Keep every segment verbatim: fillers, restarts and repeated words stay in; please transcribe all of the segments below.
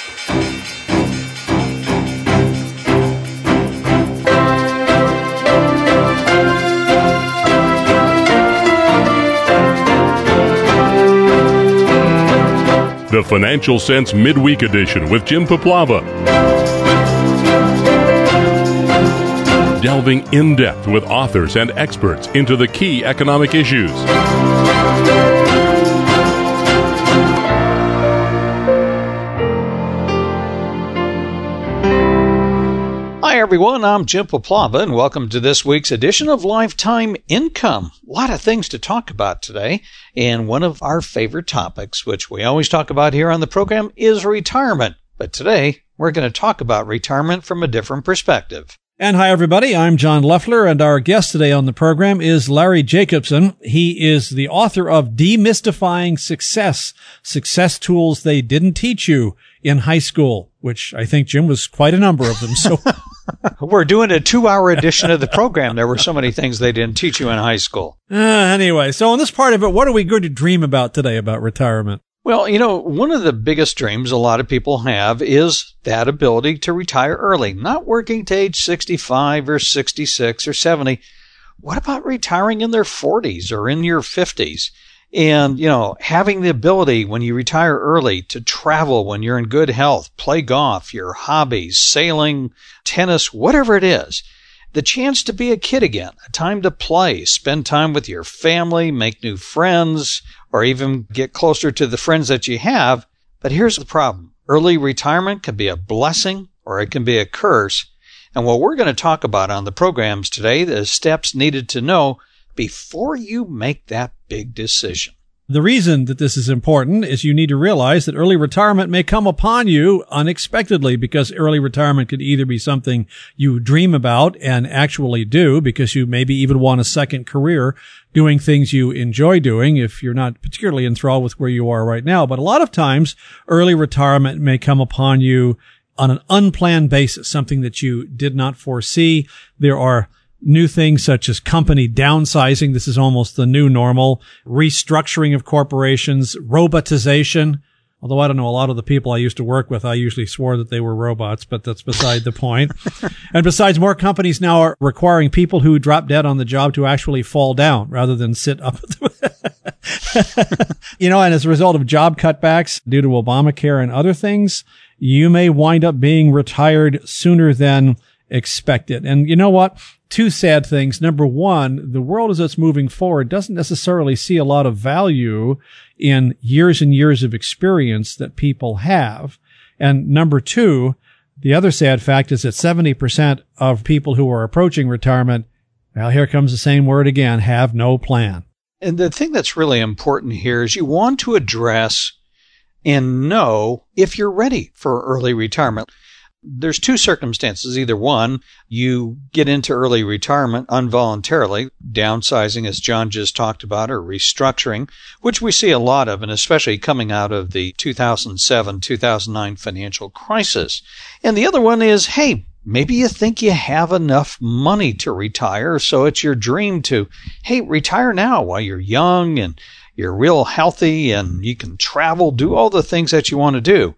The Financial Sense Midweek Edition with Jim Paplava. Delving in-depth with authors and experts into the key economic issues. Hi everyone, I'm Jim Paplava, and welcome to this week's edition of Lifetime Income. A lot of things to talk about today, and one of our favorite topics, which we always talk about here on the program, is retirement. But today, we're going to talk about retirement from a different perspective. And hi, everybody. I'm John Loeffler, and our guest today on the program is Larry Jacobson. He is the author of Demystifying Success, Success Tools They Didn't Teach You in High School, which I think, Jim, was quite a number of them. So we're doing a two-hour edition of the program. There were so many things they didn't teach you in high school. Uh, anyway, so in this part of it, what are we going to dream about today about retirement? Well, you know, one of the biggest dreams a lot of people have is that ability to retire early, not working to age sixty-five or sixty-six or seventy. What about retiring in their forties or in your fifties? And, you know, having the ability when you retire early to travel when you're in good health, play golf, your hobbies, sailing, tennis, whatever it is. The chance to be a kid again, a time to play, spend time with your family, make new friends, or even get closer to the friends that you have. But here's the problem. Early retirement can be a blessing or it can be a curse. And what we're going to talk about on the programs today, the steps needed to know before you make that big decision. The reason that this is important is you need to realize that early retirement may come upon you unexpectedly, because early retirement could either be something you dream about and actually do because you maybe even want a second career doing things you enjoy doing if you're not particularly enthralled with where you are right now. But a lot of times early retirement may come upon you on an unplanned basis, something that you did not foresee. There are new things such as company downsizing. This is almost the new normal. Restructuring of corporations, robotization. Although I don't know, a lot of the people I used to work with, I usually swore that they were robots, but that's beside the point. And besides, more companies now are requiring people who drop dead on the job to actually fall down rather than sit up. You know, and as a result of job cutbacks due to Obamacare and other things, you may wind up being retired sooner than expected. And you know what? Two sad things. Number one, the world as it's moving forward doesn't necessarily see a lot of value in years and years of experience that people have. And number two, the other sad fact is that seventy percent of people who are approaching retirement, well, here comes the same word again, have no plan. And the thing that's really important here is you want to address and know if you're ready for early retirement. There's two circumstances. Either one, you get into early retirement involuntarily, downsizing, as John just talked about, or restructuring, which we see a lot of, and especially coming out of the two thousand seven, two thousand nine financial crisis. And the other one is, hey, maybe you think you have enough money to retire, so it's your dream to, hey, retire now while you're young and you're real healthy and you can travel, do all the things that you want to do.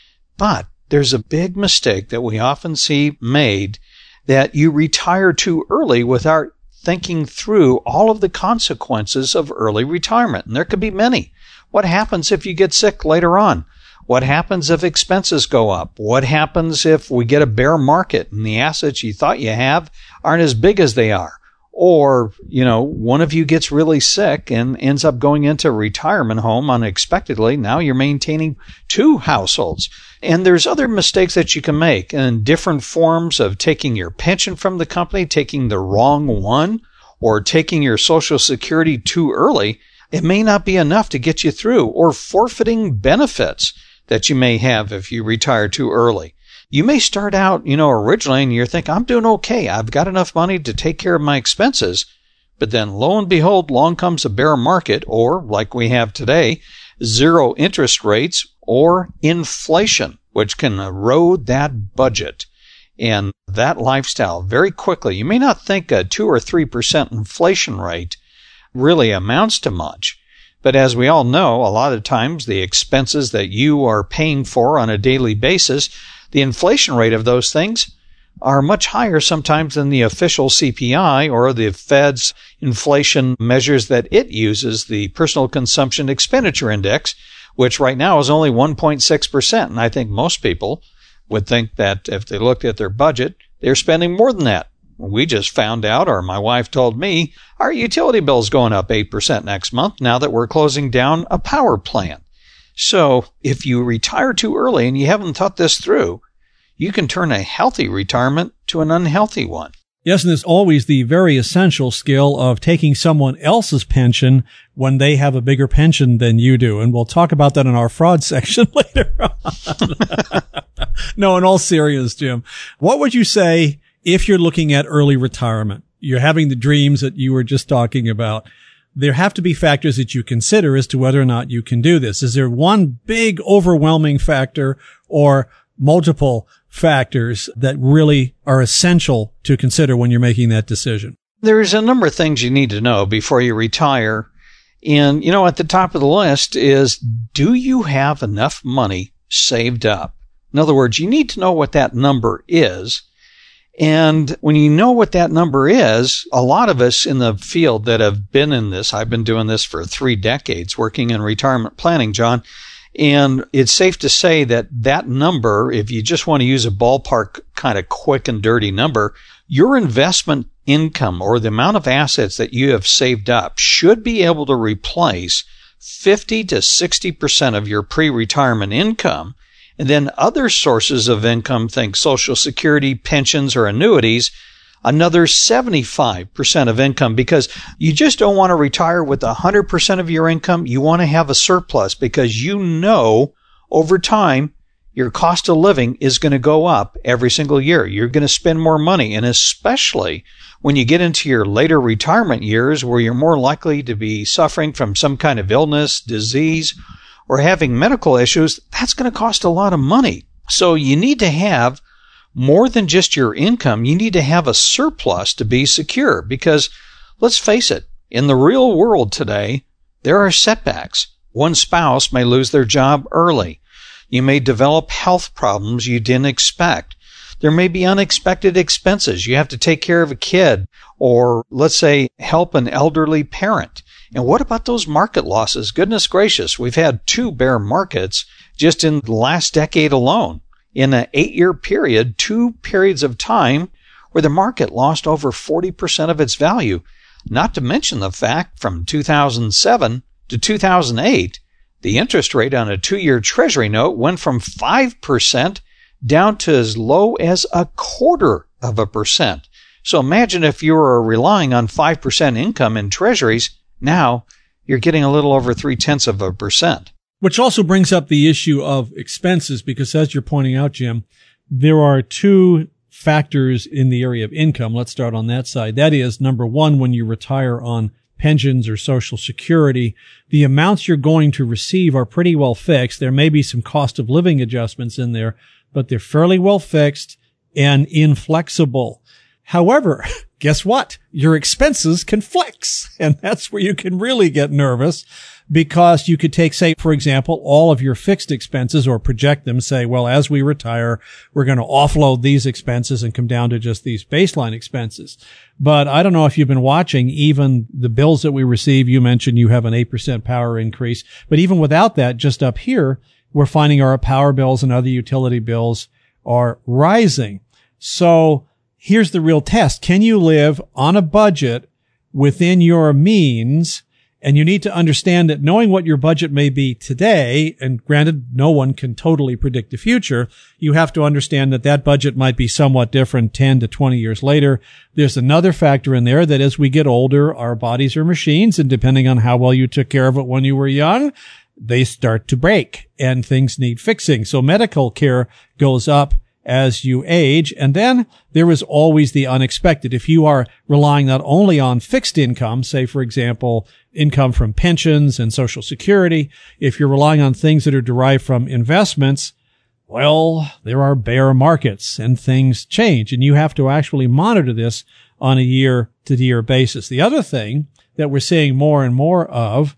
But there's a big mistake that we often see made, that you retire too early without thinking through all of the consequences of early retirement. And there could be many. What happens if you get sick later on? What happens if expenses go up? What happens if we get a bear market and the assets you thought you have aren't as big as they are? Or, you know, one of you gets really sick and ends up going into a retirement home unexpectedly. Now you're maintaining two households. And there's other mistakes that you can make in different forms of taking your pension from the company, taking the wrong one, or taking your Social Security too early. It may not be enough to get you through, or forfeiting benefits that you may have if you retire too early. You may start out, you know, originally, and you're thinking, I'm doing okay. I've got enough money to take care of my expenses. But then lo and behold, along comes a bear market, or like we have today, zero interest rates or inflation, which can erode that budget and that lifestyle very quickly. You may not think a two or three percent inflation rate really amounts to much, But as we all know, a lot of times the expenses that you are paying for on a daily basis, the inflation rate of those things are much higher sometimes than the official C P I or the Fed's inflation measures that it uses, the Personal Consumption Expenditure Index, which right now is only one point six percent. And I think most people would think that if they looked at their budget, they're spending more than that. We just found out, or my wife told me, our utility bill's going up eight percent next month now that we're closing down a power plant. So if you retire too early and you haven't thought this through, you can turn a healthy retirement to an unhealthy one. Yes, and there's always the very essential skill of taking someone else's pension when they have a bigger pension than you do. And we'll talk about that in our fraud section later on. No, in all seriousness, Jim, what would you say if you're looking at early retirement? You're having the dreams that you were just talking about. There have to be factors that you consider as to whether or not you can do this. Is there one big overwhelming factor or multiple factors that really are essential to consider when you're making that decision? There's a number of things you need to know before you retire. And, you know, at the top of the list is, do you have enough money saved up? In other words, you need to know what that number is. And when you know what that number is, a lot of us in the field that have been in this, I've been doing this for three decades, working in retirement planning, John, and it's safe to say that that number, if you just want to use a ballpark kind of quick and dirty number, your investment income or the amount of assets that you have saved up should be able to replace fifty to sixty percent of your pre-retirement income. And then other sources of income, think Social Security, pensions, or annuities, another seventy-five percent of income, because you just don't want to retire with one hundred percent of your income. You want to have a surplus because you know over time your cost of living is going to go up every single year. You're going to spend more money, and especially when you get into your later retirement years where you're more likely to be suffering from some kind of illness, disease, or having medical issues, that's going to cost a lot of money. So you need to have more than just your income. You need to have a surplus to be secure because, let's face it, in the real world today, there are setbacks. One spouse may lose their job early. You may develop health problems you didn't expect. There may be unexpected expenses. You have to take care of a kid or, let's say, help an elderly parent. And what about those market losses? Goodness gracious, we've had two bear markets just in the last decade alone. In an eight-year period, two periods of time where the market lost over forty percent of its value. Not to mention the fact from two thousand seven to two thousand eight, the interest rate on a two-year Treasury note went from five percent down to as low as a quarter of a percent. So imagine if you were relying on five percent income in Treasuries. Now you're getting a little over three-tenths of a percent. Which also brings up the issue of expenses, because as you're pointing out, Jim, there are two factors in the area of income. Let's start on that side. That is, number one, when you retire on pensions or Social Security, the amounts you're going to receive are pretty well fixed. There may be some cost of living adjustments in there, but they're fairly well fixed and inflexible. However, guess what? Your expenses can flex, and that's where you can really get nervous, because you could take, say, for example, all of your fixed expenses or project them, say, well, as we retire, we're going to offload these expenses and come down to just these baseline expenses. But I don't know if you've been watching even the bills that we receive. You mentioned you have an eight percent power increase, but even without that, just up here, we're finding our power bills and other utility bills are rising. So here's the real test. Can you live on a budget within your means? And you need to understand that knowing what your budget may be today, and granted, no one can totally predict the future, you have to understand that that budget might be somewhat different ten to twenty years later. There's another factor in there that as we get older, our bodies are machines, and depending on how well you took care of it when you were young, they start to break and things need fixing. So medical care goes up as you age. And then there is always the unexpected. If you are relying not only on fixed income, say, for example, income from pensions and Social Security, if you're relying on things that are derived from investments, well, there are bear markets and things change, and you have to actually monitor this on a year to year basis. The other thing that we're seeing more and more of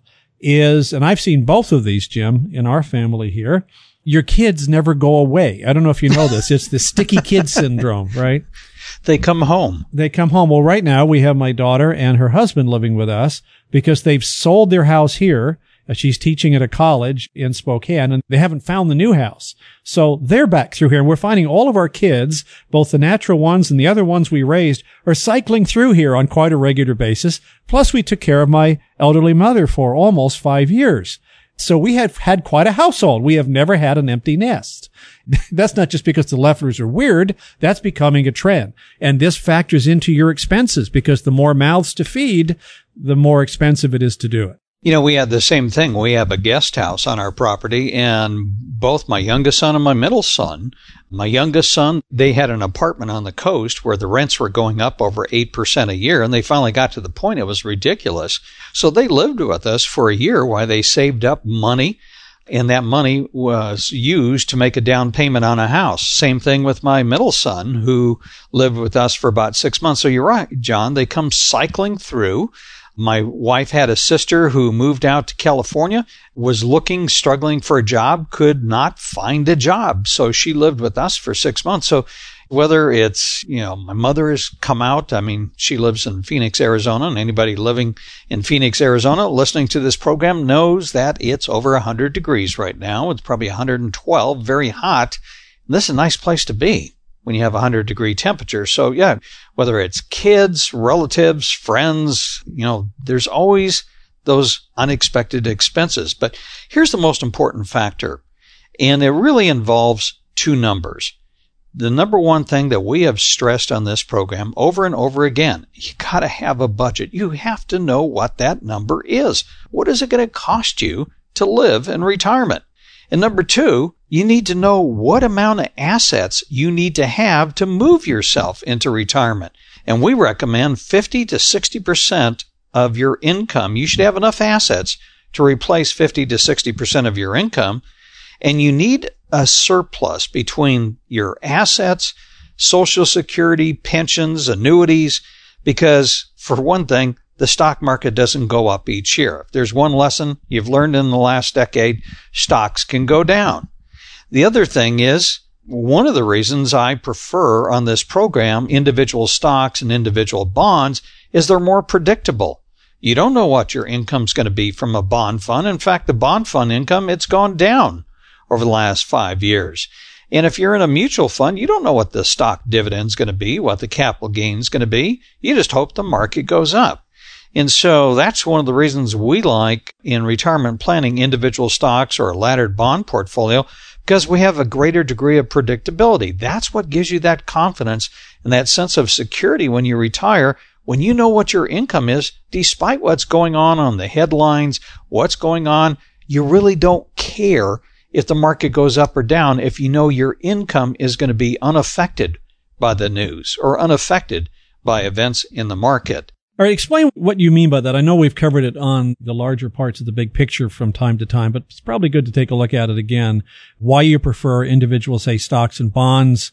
is, and I've seen both of these, Jim, in our family here, your kids never go away. I don't know if you know this. It's the sticky kid syndrome, right? They come home. They come home. Well, right now we have my daughter and her husband living with us because they've sold their house here. She's teaching at a college in Spokane, and they haven't found the new house. So they're back through here, and we're finding all of our kids, both the natural ones and the other ones we raised, are cycling through here on quite a regular basis. Plus, we took care of my elderly mother for almost five years. So we have had quite a household. We have never had an empty nest. That's not just because the Lefflers are weird. That's becoming a trend. And this factors into your expenses because the more mouths to feed, the more expensive it is to do it. You know, we had the same thing. We have a guest house on our property, and both my youngest son and my middle son, my youngest son, they had an apartment on the coast where the rents were going up over eight percent a year, and they finally got to the point it was ridiculous. So they lived with us for a year while they saved up money, and that money was used to make a down payment on a house. Same thing with my middle son, who lived with us for about six months. So you're right, John, they come cycling through. My wife had a sister who moved out to California, was looking, struggling for a job, could not find a job. So she lived with us for six months. So whether it's, you know, my mother has come out, I mean, she lives in Phoenix, Arizona, and anybody living in Phoenix, Arizona, listening to this program knows that it's over one hundred degrees right now. It's probably one hundred twelve, very hot. This is a nice place to be when you have a one hundred degree temperature. So yeah, whether it's kids, relatives, friends, you know, there's always those unexpected expenses. But here's the most important factor, and it really involves two numbers. The number one thing that we have stressed on this program over and over again, you got to have a budget. You have to know what that number is. What is it going to cost you to live in retirement? And number two, you need to know what amount of assets you need to have to move yourself into retirement. And we recommend fifty to sixty percent of your income. You should have enough assets to replace fifty to sixty percent of your income. And you need a surplus between your assets, Social Security, pensions, annuities, because for one thing, the stock market doesn't go up each year. If there's one lesson you've learned in the last decade, stocks can go down. The other thing is, one of the reasons I prefer on this program individual stocks and individual bonds is they're more predictable. You don't know what your income's going to be from a bond fund. In fact, the bond fund income, it's gone down over the last five years. And if you're in a mutual fund, you don't know what the stock dividend's going to be, what the capital gain's going to be. You just hope the market goes up. And so that's one of the reasons we like in retirement planning individual stocks or a laddered bond portfolio, because we have a greater degree of predictability. That's what gives you that confidence and that sense of security when you retire, when you know what your income is, despite what's going on on the headlines, what's going on, you really don't care if the market goes up or down if you know your income is going to be unaffected by the news or unaffected by events in the market. All right, explain what you mean by that. I know we've covered it on the larger parts of the big picture from time to time, but it's probably good to take a look at it again. Why you prefer individual, say, stocks and bonds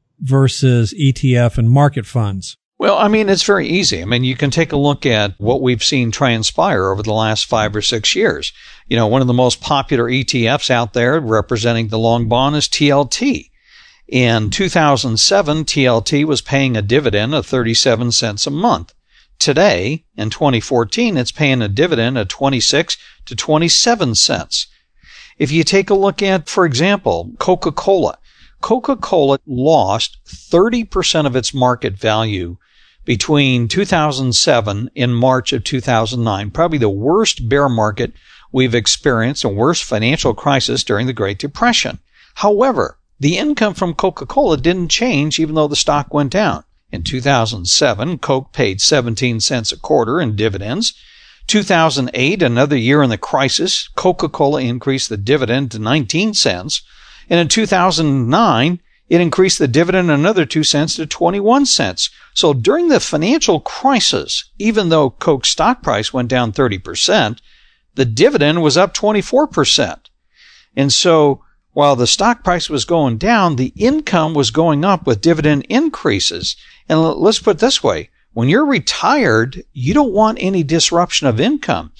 versus E T F and market funds. Well, I mean, it's very easy. I mean, you can take a look at what we've seen transpire over the last five or six years. You know, one of the most popular E T Fs out there representing the long bond is T L T. In two thousand seven, T L T was paying a dividend of thirty-seven cents a month. Today, in twenty fourteen, it's paying a dividend of twenty-six to twenty-seven cents. If you take a look at, for example, Coca-Cola, Coca-Cola lost thirty percent of its market value between two thousand seven and March of two thousand nine, probably the worst bear market we've experienced and worst financial crisis during the Great Depression. However, the income from Coca-Cola didn't change even though the stock went down. In two thousand seven, Coke paid seventeen cents a quarter in dividends. two thousand eight, another year in the crisis, Coca-Cola increased the dividend to nineteen cents. And in two thousand nine, it increased the dividend another two cents to twenty-one cents. So during the financial crisis, even though Coke's stock price went down thirty percent, the dividend was up twenty-four percent. And so while the stock price was going down, the income was going up with dividend increases. And let's put it this way. When you're retired, you don't want any disruption of income.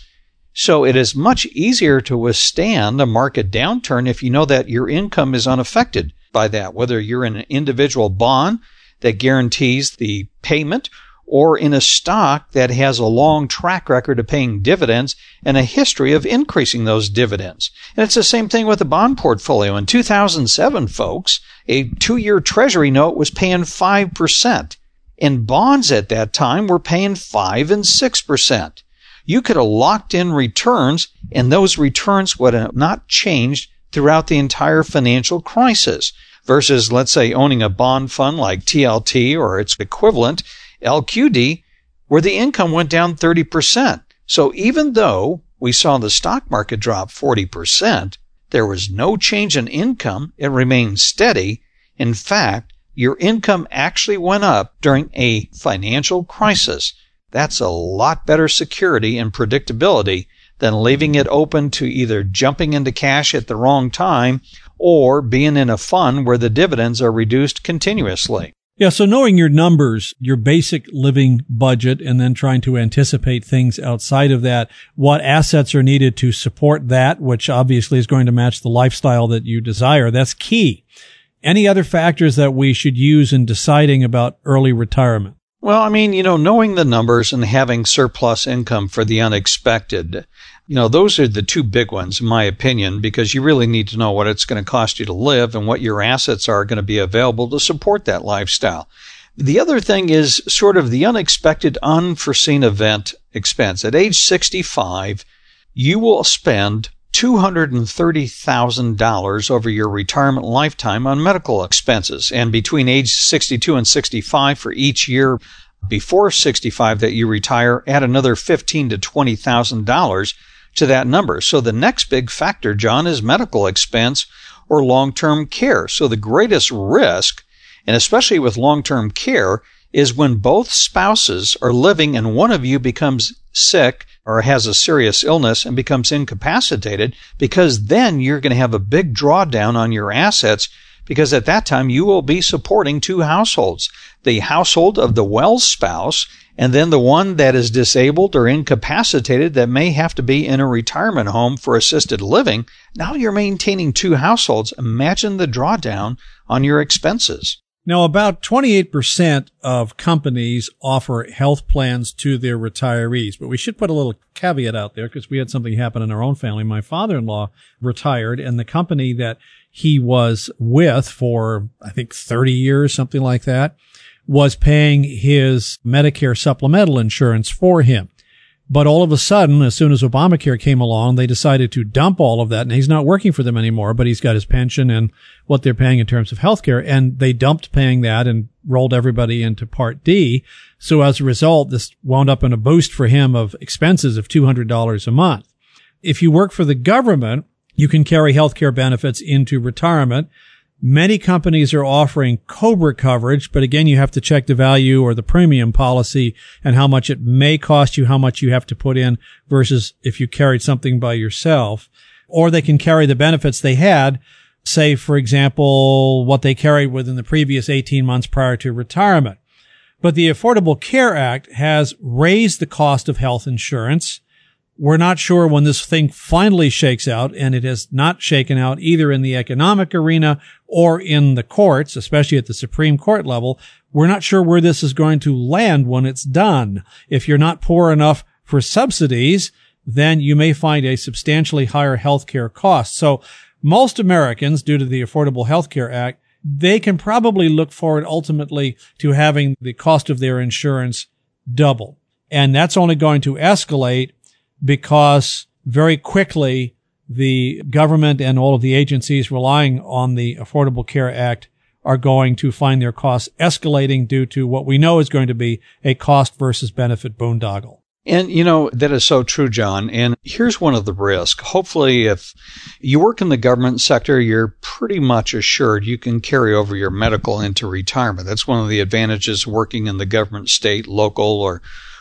So it is much easier to withstand a market downturn if you know that your income is unaffected by that, whether you're in an individual bond that guarantees the payment or in a stock that has a long track record of paying dividends and a history of increasing those dividends. And it's the same thing with the bond portfolio. In two thousand seven, folks, a two-year Treasury note was paying five percent. And bonds at that time were paying five and six percent. You could have locked in returns, and those returns would have not changed throughout the entire financial crisis. Versus, let's say, owning a bond fund like T L T or its equivalent, L Q D, where the income went down thirty percent. So even though we saw the stock market drop forty percent, there was no change in income. It remained steady. In fact, your income actually went up during a financial crisis. That's a lot better security and predictability than leaving it open to either jumping into cash at the wrong time or being in a fund where the dividends are reduced continuously. Yeah, so knowing your numbers, your basic living budget, and then trying to anticipate things outside of that, what assets are needed to support that, which obviously is going to match the lifestyle that you desire, that's key. Any other factors that we should use in deciding about early retirement? Well, I mean, you know, knowing the numbers and having surplus income for the unexpected, you know, those are the two big ones, in my opinion, because you really need to know what it's going to cost you to live and what your assets are going to be available to support that lifestyle. The other thing is sort of the unexpected, unforeseen event expense. At age sixty-five, you will spend two hundred thirty thousand dollars over your retirement lifetime on medical expenses. And between age sixty-two and sixty-five, for each year before sixty-five that you retire, add another fifteen thousand to twenty thousand dollars to that number. So the next big factor, John, is medical expense or long-term care. So the greatest risk, and especially with long-term care, is when both spouses are living and one of you becomes sick or has a serious illness and becomes incapacitated, because then you're going to have a big drawdown on your assets, because at that time you will be supporting two households, the household of the well spouse and then the one that is disabled or incapacitated that may have to be in a retirement home for assisted living. Now you're maintaining two households. Imagine the drawdown on your expenses. Now, about twenty-eight percent of companies offer health plans to their retirees, but we should put a little caveat out there because we had something happen in our own family. My father-in-law retired, and the company that he was with for, I think, thirty years, something like that, was paying his Medicare supplemental insurance for him. But all of a sudden, as soon as Obamacare came along, they decided to dump all of that. And he's not working for them anymore, but he's got his pension and what they're paying in terms of healthcare. And they dumped paying that and rolled everybody into Part D. So as a result, this wound up in a boost for him of expenses of two hundred dollars a month. If you work for the government, you can carry healthcare benefits into retirement. Many companies are offering COBRA coverage, but again, you have to check the value or the premium policy and how much it may cost you, how much you have to put in versus if you carried something by yourself. Or they can carry the benefits they had, say, for example, what they carried within the previous eighteen months prior to retirement. But the Affordable Care Act has raised the cost of health insurance. We're not sure when this thing finally shakes out, and it has not shaken out either in the economic arena or in the courts, especially at the Supreme Court level. We're not sure where this is going to land when it's done. If you're not poor enough for subsidies, then you may find a substantially higher healthcare cost. So most Americans, due to the Affordable Health Care Act, they can probably look forward ultimately to having the cost of their insurance double. And that's only going to escalate because very quickly the government and all of the agencies relying on the Affordable Care Act are going to find their costs escalating due to what we know is going to be a cost versus benefit boondoggle. And, you know, that is so true, John. And here's one of the risks. Hopefully, if you work in the government sector, you're pretty much assured you can carry over your medical into retirement. That's one of the advantages of working in the government, state, local, or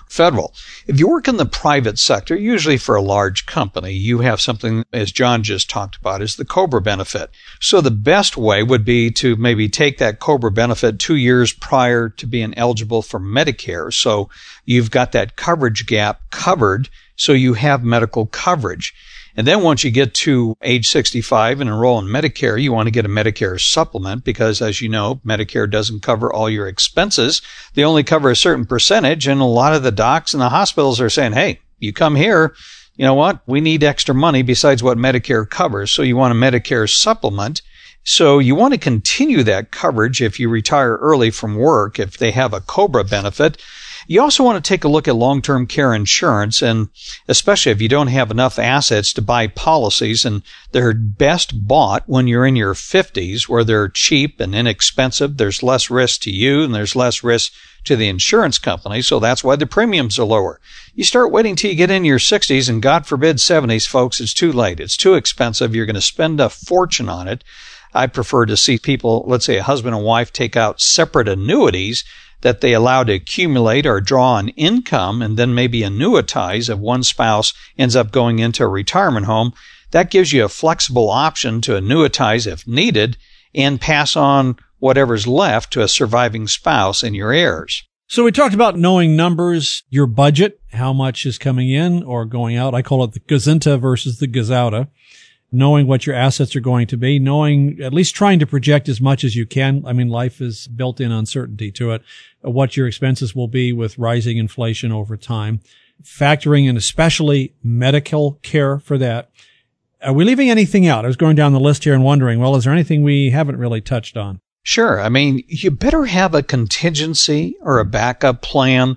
federal. If you work in the private sector, usually for a large company, you have something, as John just talked about, is the COBRA benefit. So the best way would be to maybe take that COBRA benefit two years prior to being eligible for Medicare. So you've got that coverage gap covered, so you have medical coverage. And then once you get to age sixty-five and enroll in Medicare, you want to get a Medicare supplement because, as you know, Medicare doesn't cover all your expenses. They only cover a certain percentage, and a lot of the docs and the hospitals are saying, hey, you come here, you know what? We need extra money besides what Medicare covers. So you want a Medicare supplement. So you want to continue that coverage if you retire early from work, if they have a COBRA benefit. You also want to take a look at long-term care insurance, and especially if you don't have enough assets to buy policies, and they're best bought when you're in your fifties, where they're cheap and inexpensive. There's less risk to you, and there's less risk to the insurance company, so that's why the premiums are lower. You start waiting till you get in your sixties, and God forbid seventies, folks, it's too late. It's too expensive. You're going to spend a fortune on it. I prefer to see people, let's say a husband and wife, take out separate annuities that they allow to accumulate or draw on income and then maybe annuitize if one spouse ends up going into a retirement home. That gives you a flexible option to annuitize if needed and pass on whatever's left to a surviving spouse and your heirs. So we talked about knowing numbers, your budget, how much is coming in or going out. I call it the gazinta versus the gazauta. Knowing what your assets are going to be, knowing, at least trying to project as much as you can. I mean, life is built in uncertainty to it, what your expenses will be with rising inflation over time, factoring in especially medical care for that. Are we leaving anything out? I was going down the list here and wondering, well, is there anything we haven't really touched on? Sure. I mean, you better have a contingency or a backup plan.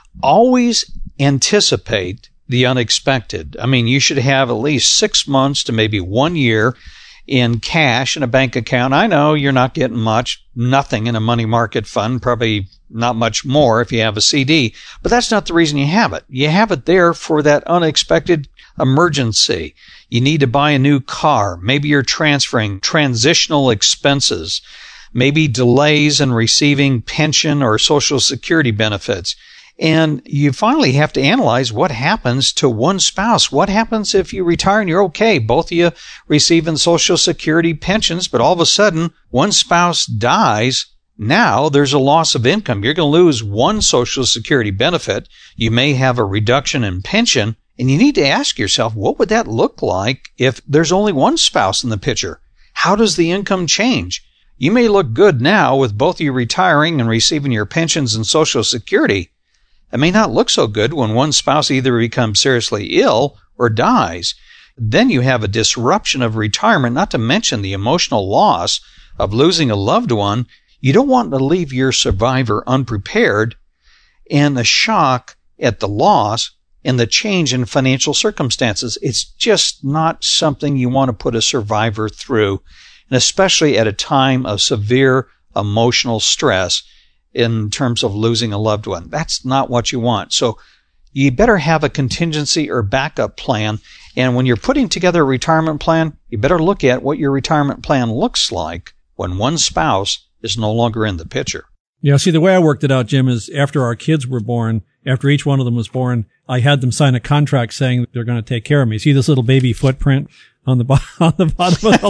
Always anticipate the unexpected. I mean, you should have at least six months to maybe one year in cash in a bank account. I know you're not getting much, nothing in a money market fund, probably not much more if you have a C D, but that's not the reason you have it. You have it there for that unexpected emergency. You need to buy a new car. Maybe you're transferring transitional expenses, maybe delays in receiving pension or Social Security benefits. And you finally have to analyze what happens to one spouse. What happens if you retire and you're okay? Both of you receiving Social Security pensions, but all of a sudden one spouse dies. Now there's a loss of income. You're going to lose one Social Security benefit. You may have a reduction in pension. And you need to ask yourself, what would that look like if there's only one spouse in the picture? How does the income change? You may look good now with both of you retiring and receiving your pensions and Social Security. It may not look so good when one spouse either becomes seriously ill or dies. Then you have a disruption of retirement, not to mention the emotional loss of losing a loved one. You don't want to leave your survivor unprepared, and the shock at the loss and the change in financial circumstances. It's just not something you want to put a survivor through, and especially at a time of severe emotional stress in terms of losing a loved one. That's not what you want. So you better have a contingency or backup plan. And when you're putting together a retirement plan, you better look at what your retirement plan looks like when one spouse is no longer in the picture. Yeah, see, the way I worked it out, Jim, is after our kids were born, after each one of them was born, I had them sign a contract saying they're going to take care of me. See this little baby footprint on the, bo- on the bottom of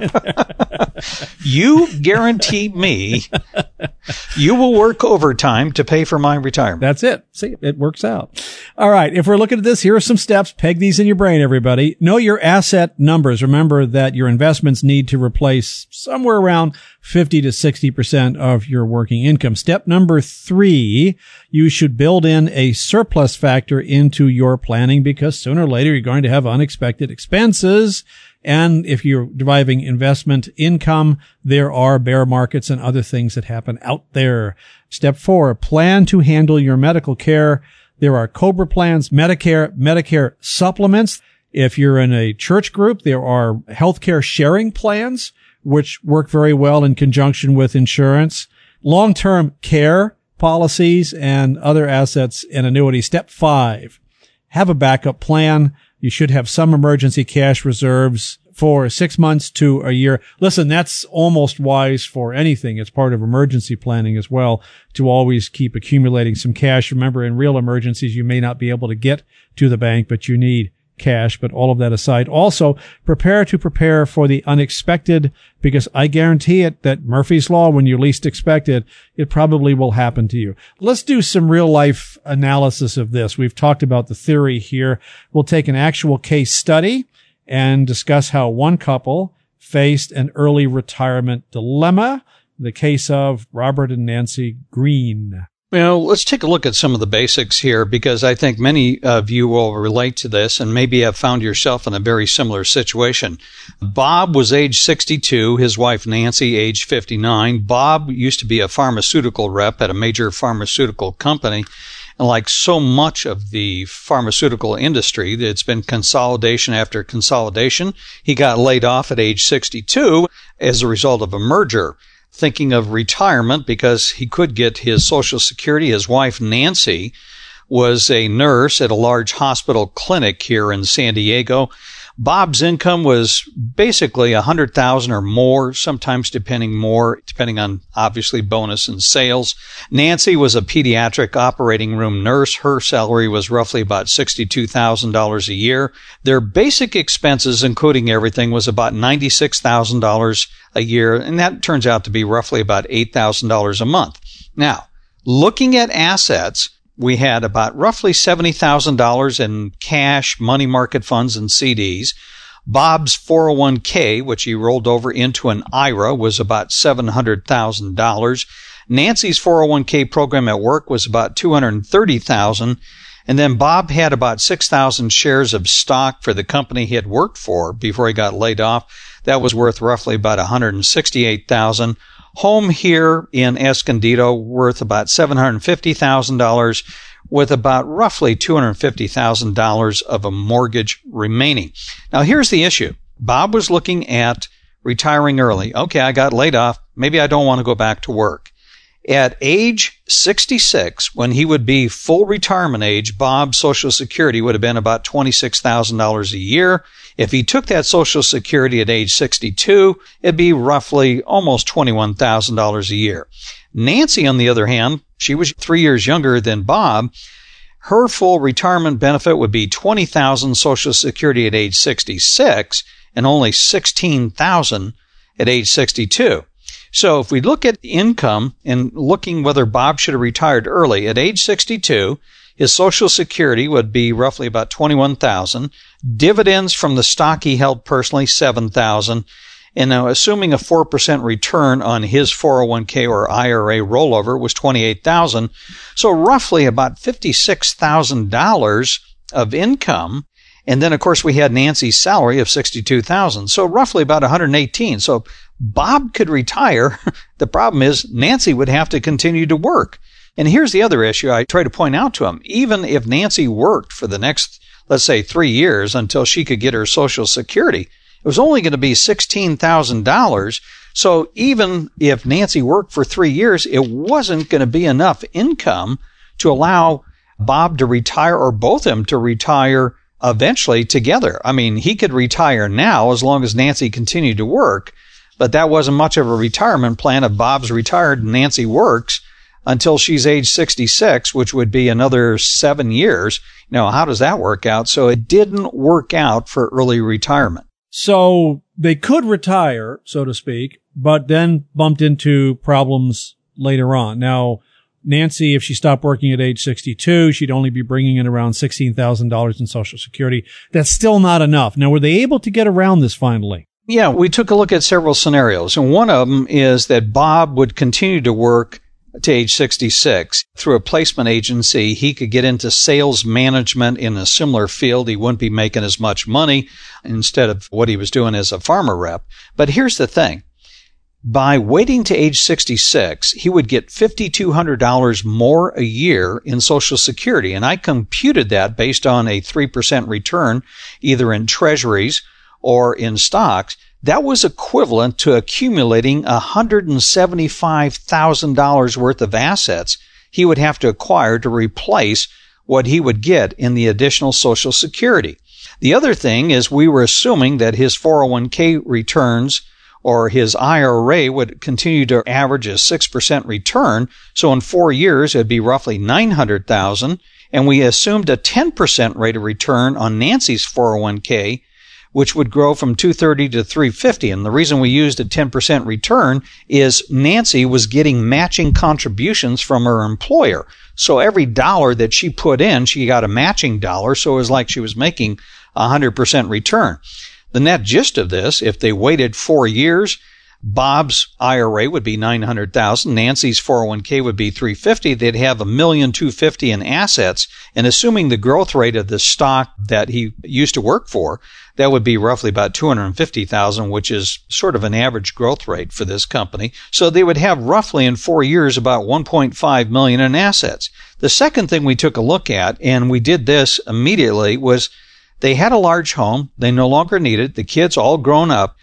the line? You guarantee me you will work overtime to pay for my retirement. That's it. See, it works out. All right. If we're looking at this, here are some steps. Peg these in your brain, everybody. Know your asset numbers. Remember that your investments need to replace somewhere around fifty to sixty percent of your working income. Step number three, you should build in a surplus factor into your planning because sooner or later you're going to have unexpected expenses. And if you're deriving investment income, there are bear markets and other things that happen out there. Step four, plan to handle your medical care. There are COBRA plans, Medicare, Medicare supplements. If you're in a church group, there are healthcare sharing plans, which work very well in conjunction with insurance, long-term care policies, and other assets and annuities. Step five, have a backup plan. You should have some emergency cash reserves for six months to a year. Listen, that's almost wise for anything. It's part of emergency planning as well, to always keep accumulating some cash. Remember, in real emergencies, you may not be able to get to the bank, but you need cash. But all of that aside, also prepare to prepare for the unexpected, because I guarantee it that Murphy's Law, when you least expect it, it probably will happen to you. Let's do some real life analysis of this. We've talked about the theory here. We'll take an actual case study and discuss how one couple faced an early retirement dilemma, the case of Robert and Nancy Green. Well, let's take a look at some of the basics here, because I think many of you will relate to this and maybe have found yourself in a very similar situation. Bob was age sixty-two, his wife Nancy age fifty-nine. Bob used to be a pharmaceutical rep at a major pharmaceutical company. And like so much of the pharmaceutical industry, it's been consolidation after consolidation. He got laid off at age sixty-two as a result of a merger, thinking of retirement because he could get his Social Security. His wife, Nancy, was a nurse at a large hospital clinic here in San Diego. Bob's income was basically one hundred thousand dollars or more, sometimes depending more, depending on obviously bonus and sales. Nancy was a pediatric operating room nurse. Her salary was roughly about sixty-two thousand dollars a year. Their basic expenses, including everything, was about ninety-six thousand dollars a year, and that turns out to be roughly about eight thousand dollars a month. Now, looking at assets, we had about roughly seventy thousand dollars in cash, money market funds, and C Ds. Bob's four oh one k, which he rolled over into an I R A, was about seven hundred thousand dollars. Nancy's four oh one k program at work was about two hundred thirty thousand dollars. And then Bob had about six thousand shares of stock for the company he had worked for before he got laid off. That was worth roughly about one hundred sixty-eight thousand dollars. Home here in Escondido worth about seven hundred fifty thousand dollars, with about roughly two hundred fifty thousand dollars of a mortgage remaining. Now, here's the issue. Bob was looking at retiring early. Okay, I got laid off. Maybe I don't want to go back to work. At age sixty-six, when he would be full retirement age, Bob's Social Security would have been about twenty-six thousand dollars a year. If he took that Social Security at age sixty-two, it'd be roughly almost twenty-one thousand dollars a year. Nancy, on the other hand, she was three years younger than Bob. Her full retirement benefit would be twenty thousand dollars Social Security at age sixty-six and only sixteen thousand dollars at age sixty-two. So if we look at income and looking whether Bob should have retired early, at age sixty-two, his Social Security would be roughly about twenty-one thousand dollars. Dividends from the stock he held personally, seven thousand dollars. And now, assuming a four percent return on his four oh one k or I R A rollover was twenty-eight thousand dollars. So roughly about fifty-six thousand dollars of income. And then, of course, we had Nancy's salary of sixty-two thousand dollars. So roughly about one hundred eighteen thousand dollars. So Bob could retire. The problem is Nancy would have to continue to work. And here's the other issue I try to point out to him. Even if Nancy worked for the next, let's say, three years until she could get her Social Security, it was only going to be sixteen thousand dollars. So even if Nancy worked for three years, it wasn't going to be enough income to allow Bob to retire, or both of them to retire eventually together. I mean, he could retire now as long as Nancy continued to work, but that wasn't much of a retirement plan. If Bob's retired and Nancy works until she's age sixty-six, which would be another seven years, you know, how does that work out? So it didn't work out for early retirement. So they could retire, so to speak, but then bumped into problems later on. Now, Nancy, if she stopped working at age sixty-two, she'd only be bringing in around sixteen thousand dollars in Social Security. That's still not enough. Now, were they able to get around this finally? Yeah, we took a look at several scenarios, and one of them is that Bob would continue to work to age sixty-six. Through a placement agency, he could get into sales management in a similar field. He wouldn't be making as much money instead of what he was doing as a pharma rep. But here's the thing. By waiting to age sixty-six, he would get five thousand two hundred dollars more a year in Social Security. And I computed that based on a three percent return, either in treasuries or in stocks. That was equivalent to accumulating one hundred seventy-five thousand dollars worth of assets he would have to acquire to replace what he would get in the additional Social Security. The other thing is we were assuming that his four oh one k returns or his I R A would continue to average a six percent return. So in four years, it'd be roughly nine hundred thousand dollars. And we assumed a ten percent rate of return on Nancy's four oh one k, which would grow from two hundred thirty to three hundred fifty. And the reason we used a ten percent return is Nancy was getting matching contributions from her employer. So every dollar that she put in, she got a matching dollar. So it was like she was making a one hundred percent return. The net gist of this, if they waited four years, Bob's I R A would be nine hundred thousand dollars. Nancy's four oh one k would be three hundred fifty thousand dollars. They'd have one million two hundred fifty thousand dollars in assets. And assuming the growth rate of the stock that he used to work for, that would be roughly about two hundred fifty thousand dollars, which is sort of an average growth rate for this company. So they would have roughly in four years about one point five million dollars in assets. The second thing we took a look at, and we did this immediately, was they had a large home. They no longer needed it. The kids all grown up.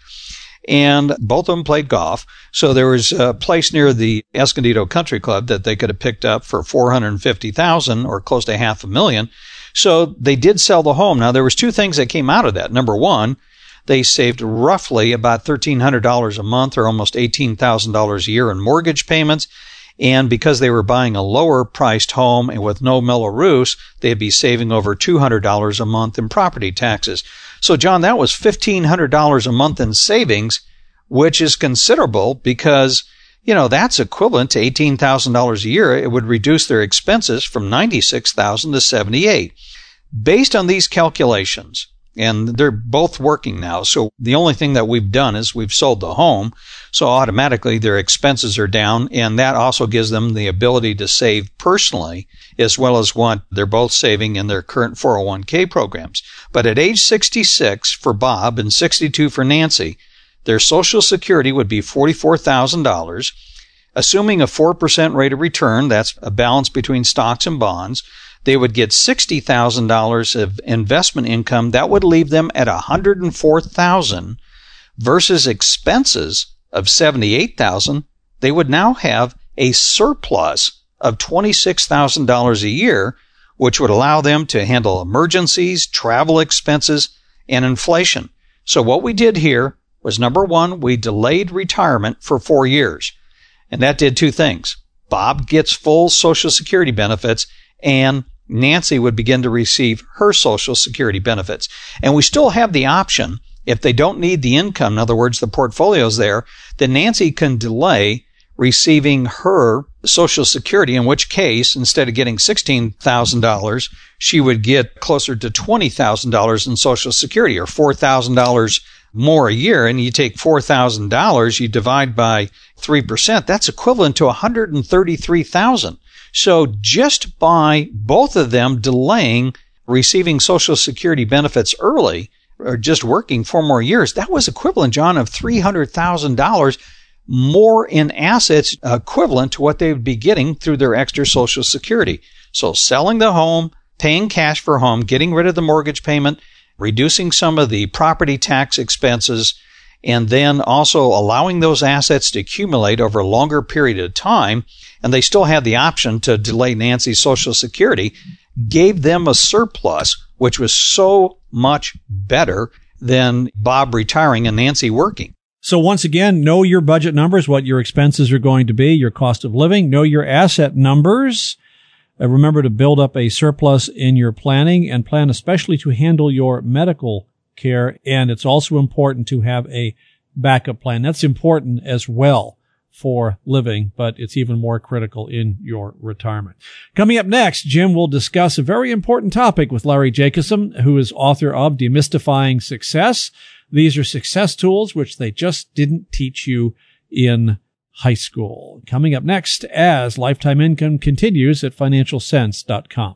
And both of them played golf. So there was a place near the Escondido Country Club that they could have picked up for four hundred fifty thousand dollars or close to half a million. So they did sell the home. Now, there was two things that came out of that. Number one, they saved roughly about one thousand three hundred dollars a month or almost eighteen thousand dollars a year in mortgage payments. And because they were buying a lower priced home and with no Mello-Roos, they'd be saving over two hundred dollars a month in property taxes. So, John, that was fifteen hundred dollars a month in savings, which is considerable because, you know, that's equivalent to eighteen thousand dollars a year. It would reduce their expenses from ninety-six thousand dollars to seventy-eight thousand dollars. Based on these calculations, and they're both working now, so the only thing that we've done is we've sold the home, so automatically their expenses are down, and that also gives them the ability to save personally as well as what they're both saving in their current four oh one k programs. But at age sixty-six for Bob and sixty-two for Nancy, their Social Security would be forty-four thousand dollars. Assuming a four percent rate of return, that's a balance between stocks and bonds, they would get sixty thousand dollars of investment income. That would leave them at one hundred four thousand dollars versus expenses of seventy-eight thousand dollars. They would now have a surplus of twenty-six thousand dollars a year, which would allow them to handle emergencies, travel expenses, and inflation. So what we did here was, number one, we delayed retirement for four years. And that did two things. Bob gets full Social Security benefits, and Nancy would begin to receive her Social Security benefits. And we still have the option, if they don't need the income, in other words, the portfolio's there, then Nancy can delay receiving her Social Security, in which case, instead of getting sixteen thousand dollars, she would get closer to twenty thousand dollars in Social Security, or four thousand dollars more a year. And you take four thousand dollars, you divide by three percent, that's equivalent to one hundred thirty-three thousand dollars. So just by both of them delaying receiving Social Security benefits early, or just working four more years, that was equivalent, John, of three hundred thousand dollars more in assets, equivalent to what they would be getting through their extra Social Security. So selling the home, paying cash for home, getting rid of the mortgage payment, reducing some of the property tax expenses, and then also allowing those assets to accumulate over a longer period of time, and they still had the option to delay Nancy's Social Security, gave them a surplus, which was so much better than Bob retiring and Nancy working. So once again, know your budget numbers, what your expenses are going to be, your cost of living, know your asset numbers. Uh, remember to build up a surplus in your planning, and plan especially to handle your medical care. And it's also important to have a backup plan. That's important as well for living, but it's even more critical in your retirement. Coming up next, Jim will discuss a very important topic with Larry Jacobson, who is author of Demystifying Success. These are success tools which they just didn't teach you in high school. Coming up next as Lifetime Income continues at financial sense dot com.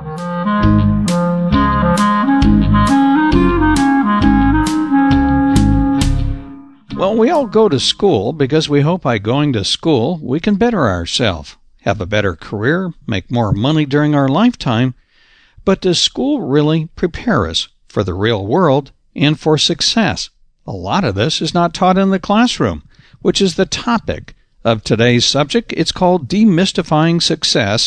Well, we all go to school because we hope by going to school we can better ourselves, have a better career, make more money during our lifetime. But does school really prepare us for the real world and for success? A lot of this is not taught in the classroom, which is the topic of today's subject. It's called Demystifying Success,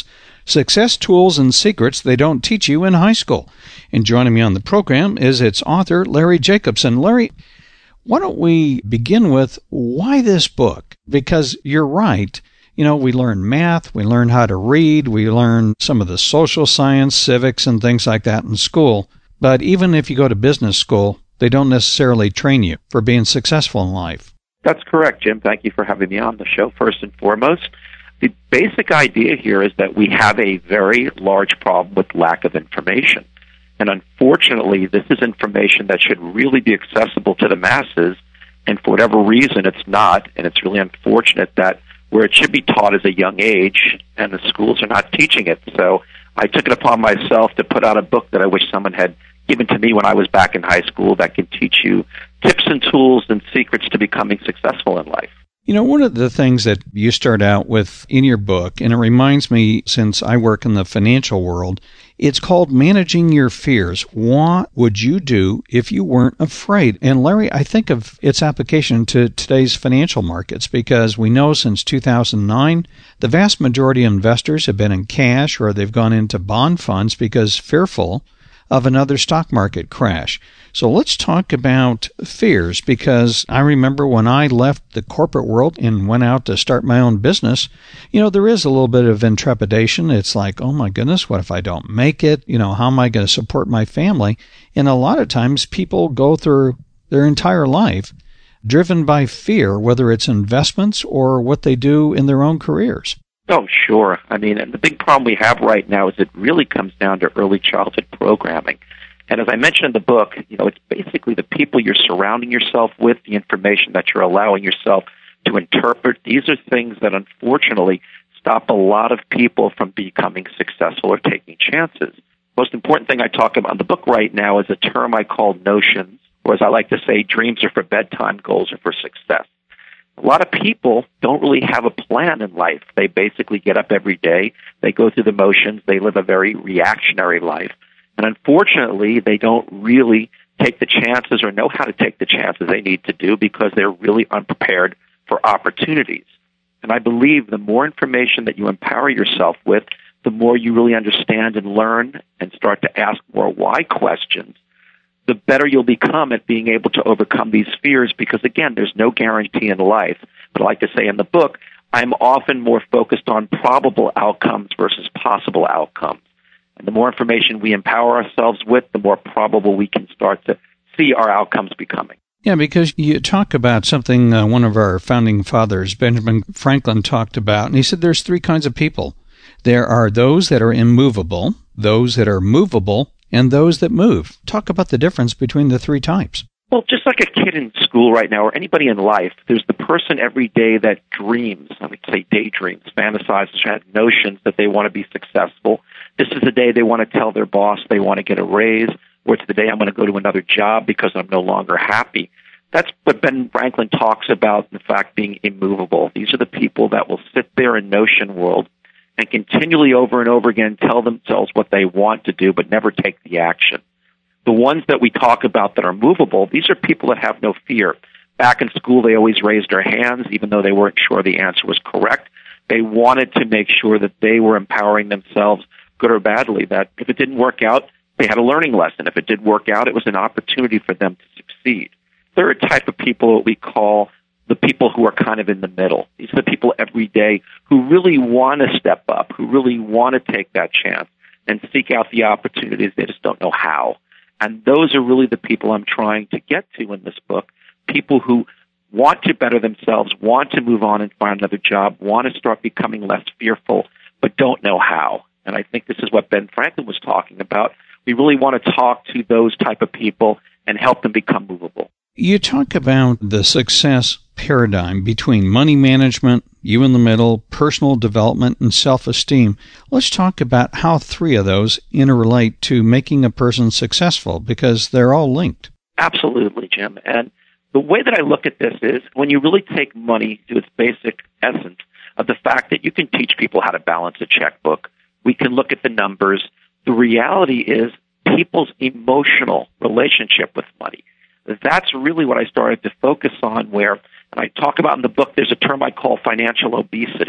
Success tools and secrets they don't teach you in high school. And joining me on the program is its author, Larry Jacobson. Larry, why don't we begin with why this book? Because you're right. You know, we learn math, we learn how to read, we learn some of the social science, civics, and things like that in school. But even if you go to business school, they don't necessarily train you for being successful in life. That's correct, Jim. Thank you for having me on the show, first and foremost. The basic idea here is that we have a very large problem with lack of information. And unfortunately, this is information that should really be accessible to the masses, and for whatever reason, it's not. And it's really unfortunate that where it should be taught as a young age, and the schools are not teaching it. So I took it upon myself to put out a book that I wish someone had given to me when I was back in high school that can teach you tips and tools and secrets to becoming successful in life. You know, one of the things that you start out with in your book, and it reminds me since I work in the financial world, it's called Managing Your Fears. What would you do if you weren't afraid? And Larry, I think of its application to today's financial markets because we know since two thousand nine, the vast majority of investors have been in cash or they've gone into bond funds because fearful of another stock market crash. So let's talk about fears, because I remember when I left the corporate world and went out to start my own business, you know, there is a little bit of intrepidation. It's like, oh my goodness, what if I don't make it? You know, how am I going to support my family? And a lot of times people go through their entire life driven by fear, whether it's investments or what they do in their own careers. Oh, sure. I mean, and the big problem we have right now is it really comes down to early childhood programming. And as I mentioned in the book, you know, it's basically the people you're surrounding yourself with, the information that you're allowing yourself to interpret. These are things that unfortunately stop a lot of people from becoming successful or taking chances. Most important thing I talk about in the book right now is a term I call notions, or as I like to say, dreams are for bedtime, goals are for success. A lot of people don't really have a plan in life. They basically get up every day, they go through the motions, they live a very reactionary life. And unfortunately, they don't really take the chances or know how to take the chances they need to do because they're really unprepared for opportunities. And I believe the more information that you empower yourself with, the more you really understand and learn and start to ask more why questions, the better you'll become at being able to overcome these fears because, again, there's no guarantee in life. But I like to say in the book, I'm often more focused on probable outcomes versus possible outcomes. And the more information we empower ourselves with, the more probable we can start to see our outcomes becoming. Yeah, because you talk about something uh, one of our founding fathers, Benjamin Franklin, talked about, and he said there's three kinds of people. There are those that are immovable, those that are movable, and those that move. Talk about the difference between the three types. Well, just like a kid in school right now or anybody in life, there's the person every day that dreams, I would say daydreams, fantasizes, has notions that they want to be successful. This is the day they want to tell their boss they want to get a raise, or it's the day I'm going to go to another job because I'm no longer happy. That's what Ben Franklin talks about, in fact, being immovable. These are the people that will sit there in notion world and continually over and over again tell themselves what they want to do but never take the action. The ones that we talk about that are movable, these are people that have no fear. Back in school, they always raised their hands, even though they weren't sure the answer was correct. They wanted to make sure that they were empowering themselves, good or badly, that if it didn't work out, they had a learning lesson. If it did work out, it was an opportunity for them to succeed. Third type of people, what we call the people who are kind of in the middle. These are the people every day who really want to step up, who really want to take that chance and seek out the opportunities. They just don't know how. And those are really the people I'm trying to get to in this book, people who want to better themselves, want to move on and find another job, want to start becoming less fearful, but don't know how. And I think this is what Ben Franklin was talking about. We really want to talk to those type of people and help them become movable. You talk about the success paradigm between money management, you in the middle, personal development, and self-esteem. Let's talk about how three of those interrelate to making a person successful, because they're all linked. Absolutely, Jim. And the way that I look at this is when you really take money to its basic essence of the fact that you can teach people how to balance a checkbook, we can look at the numbers. The reality is people's emotional relationship with money. That's really what I started to focus on where, and I talk about in the book, there's a term I call financial obesity.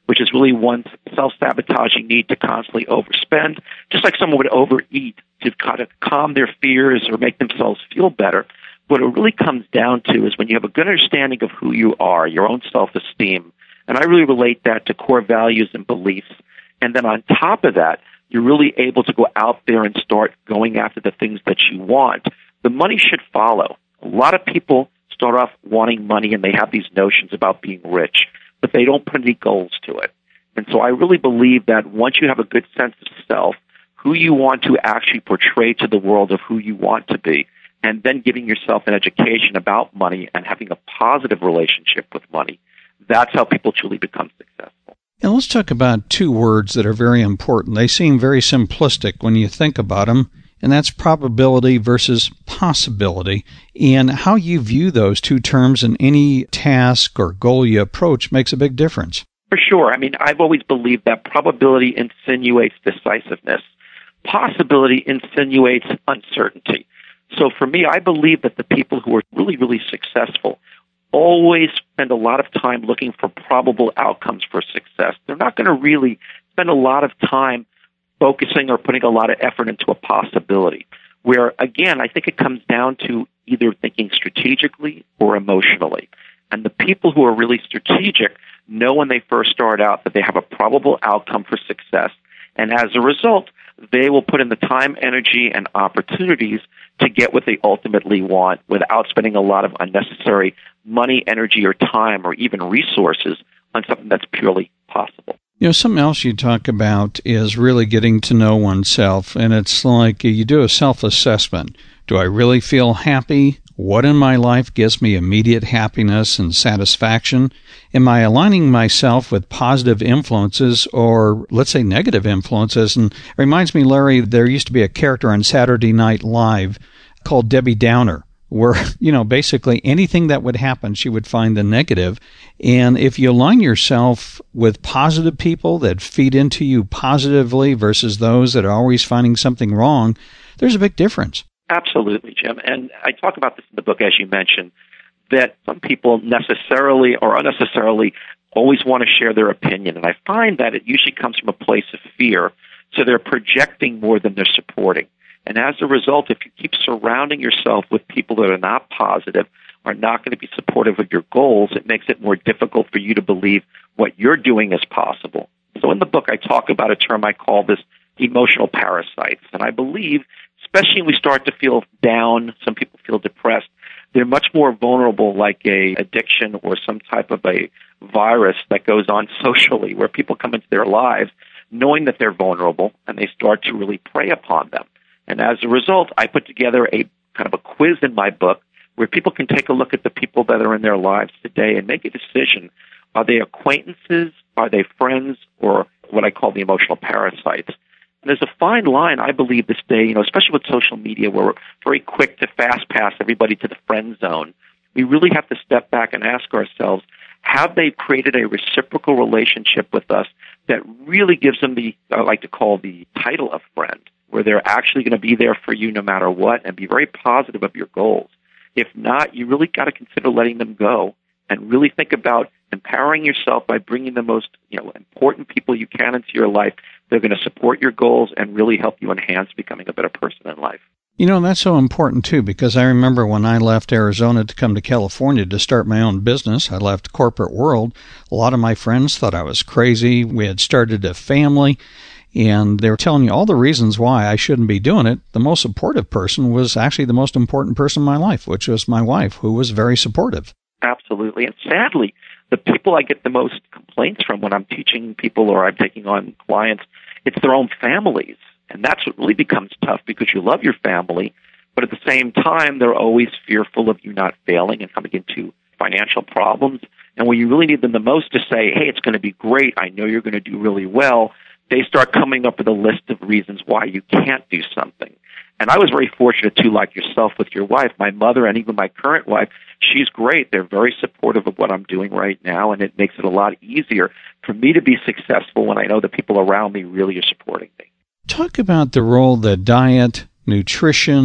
which is really one's self-sabotaging need to constantly overspend, just like someone would overeat to kind of calm their fears or make themselves feel better. What it really comes down to is when you have a good understanding of who you are, your own self-esteem, and I really relate that to core values and beliefs, and then on top of that, you're really able to go out there and start going after the things that you want, the money should follow. A lot of people start off wanting money and they have these notions about being rich, but they don't put any goals to it. And so I really believe that once you have a good sense of self, who you want to actually portray to the world of who you want to be, and then giving yourself an education about money and having a positive relationship with money, that's how people truly become successful. And let's talk about two words that are very important. They seem very simplistic when you think about them, and that's probability versus possibility. And how you view those two terms in any task or goal you approach makes a big difference. For sure. I mean, I've always believed that probability insinuates decisiveness. Possibility insinuates uncertainty. So for me, I believe that the people who are really, really successful always spend a lot of time looking for probable outcomes for success. They're not going to really spend a lot of time focusing or putting a lot of effort into a possibility, where, again, I think it comes down to either thinking strategically or emotionally. And the people who are really strategic know when they first start out that they have a probable outcome for success. And as a result, they will put in the time, energy, and opportunities to get what they ultimately want without spending a lot of unnecessary money, energy, or time, or even resources on something that's purely possible. You know, something else you talk about is really getting to know oneself, and it's like you do a self-assessment. Do I really feel happy? What in my life gives me immediate happiness and satisfaction? Am I aligning myself with positive influences or, let's say, negative influences? And it reminds me, Larry, there used to be a character on Saturday Night Live called Debbie Downer, where, you know, basically anything that would happen, she would find the negative. And if you align yourself with positive people that feed into you positively versus those that are always finding something wrong, there's a big difference. Absolutely, Jim. And I talk about this in the book, as you mentioned, that some people necessarily or unnecessarily always want to share their opinion. And I find that it usually comes from a place of fear. So they're projecting more than they're supporting. And as a result, if you keep surrounding yourself with people that are not positive, are not going to be supportive of your goals, it makes it more difficult for you to believe what you're doing is possible. So in the book, I talk about a term I call this emotional parasites. And I believe, especially when we start to feel down, some people feel depressed, they're much more vulnerable, like a addiction or some type of a virus that goes on socially, where people come into their lives knowing that they're vulnerable, and they start to really prey upon them. And as a result, I put together a kind of a quiz in my book where people can take a look at the people that are in their lives today and make a decision. Are they acquaintances? Are they friends? Or what I call the emotional parasites? And there's a fine line, I believe, this day, you know, especially with social media, where we're very quick to fast pass everybody to the friend zone. We really have to step back and ask ourselves, have they created a reciprocal relationship with us that really gives them the, I like to call the title of friend, where they're actually going to be there for you no matter what and be very positive of your goals. If not, you really got to consider letting them go and really think about empowering yourself by bringing the most, you know, important people you can into your life. They're going to support your goals and really help you enhance becoming a better person in life. You know, that's so important, too, because I remember when I left Arizona to come to California to start my own business, I left corporate world. A lot of my friends thought I was crazy. We had started a family, and they were telling me all the reasons why I shouldn't be doing it. The most supportive person was actually the most important person in my life, which was my wife, who was very supportive. Absolutely. And sadly, the people I get the most complaints from when I'm teaching people or I'm taking on clients, it's their own families. And that's what really becomes tough, because you love your family, but at the same time, they're always fearful of you not failing and coming into financial problems. And when you really need them the most to say, hey, it's going to be great, I know you're going to do really well, they start coming up with a list of reasons why you can't do something. And I was very fortunate, too, like yourself with your wife, my mother, and even my current wife. She's great. They're very supportive of what I'm doing right now, and it makes it a lot easier for me to be successful when I know the people around me really are supporting me. Talk about the role that diet, nutrition,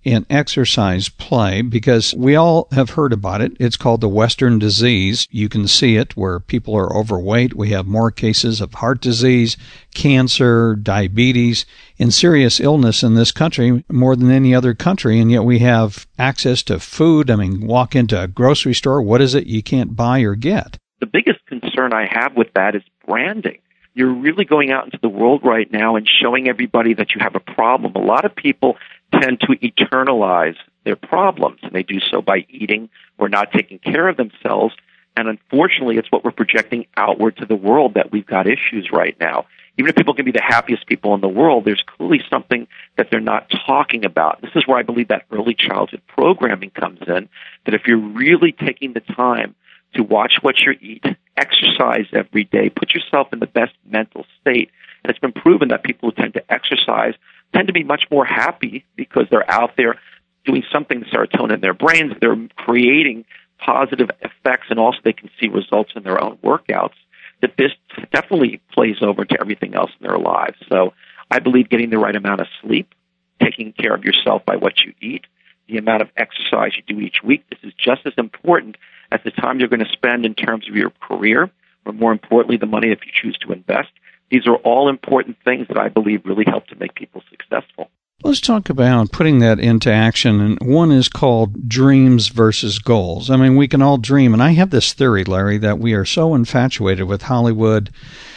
in exercise play because we all have heard about it. It's called the Western disease. You can see it where people are overweight. We have more cases of heart disease, cancer, diabetes, and serious illness in this country more than any other country, and yet we have access to food. I mean, walk into a grocery store, what is it you can't buy or get? The biggest concern I have with that is branding. You're really going out into the world right now and showing everybody that you have a problem. A lot of people tend to eternalize their problems, and they do so by eating or not taking care of themselves. And unfortunately, it's what we're projecting outward to the world that we've got issues right now. Even if people can be the happiest people in the world, there's clearly something that they're not talking about. This is where I believe that early childhood programming comes in, that if you're really taking the time to watch what you eat, exercise every day, put yourself in the best mental state. And it's been proven that people who tend to exercise tend to be much more happy because they're out there doing something to serotonin in their brains. They're creating positive effects, and also they can see results in their own workouts, that this definitely plays over into everything else in their lives. So I believe getting the right amount of sleep, taking care of yourself by what you eat, the amount of exercise you do each week, this is just as important as the time you're going to spend in terms of your career, or more importantly, the money if you choose to invest. These are all important things that I believe really help to make people successful. Let's talk about putting that into action. And one is called dreams versus goals. I mean, we can all dream. And I have this theory, Larry, that we are so infatuated with Hollywood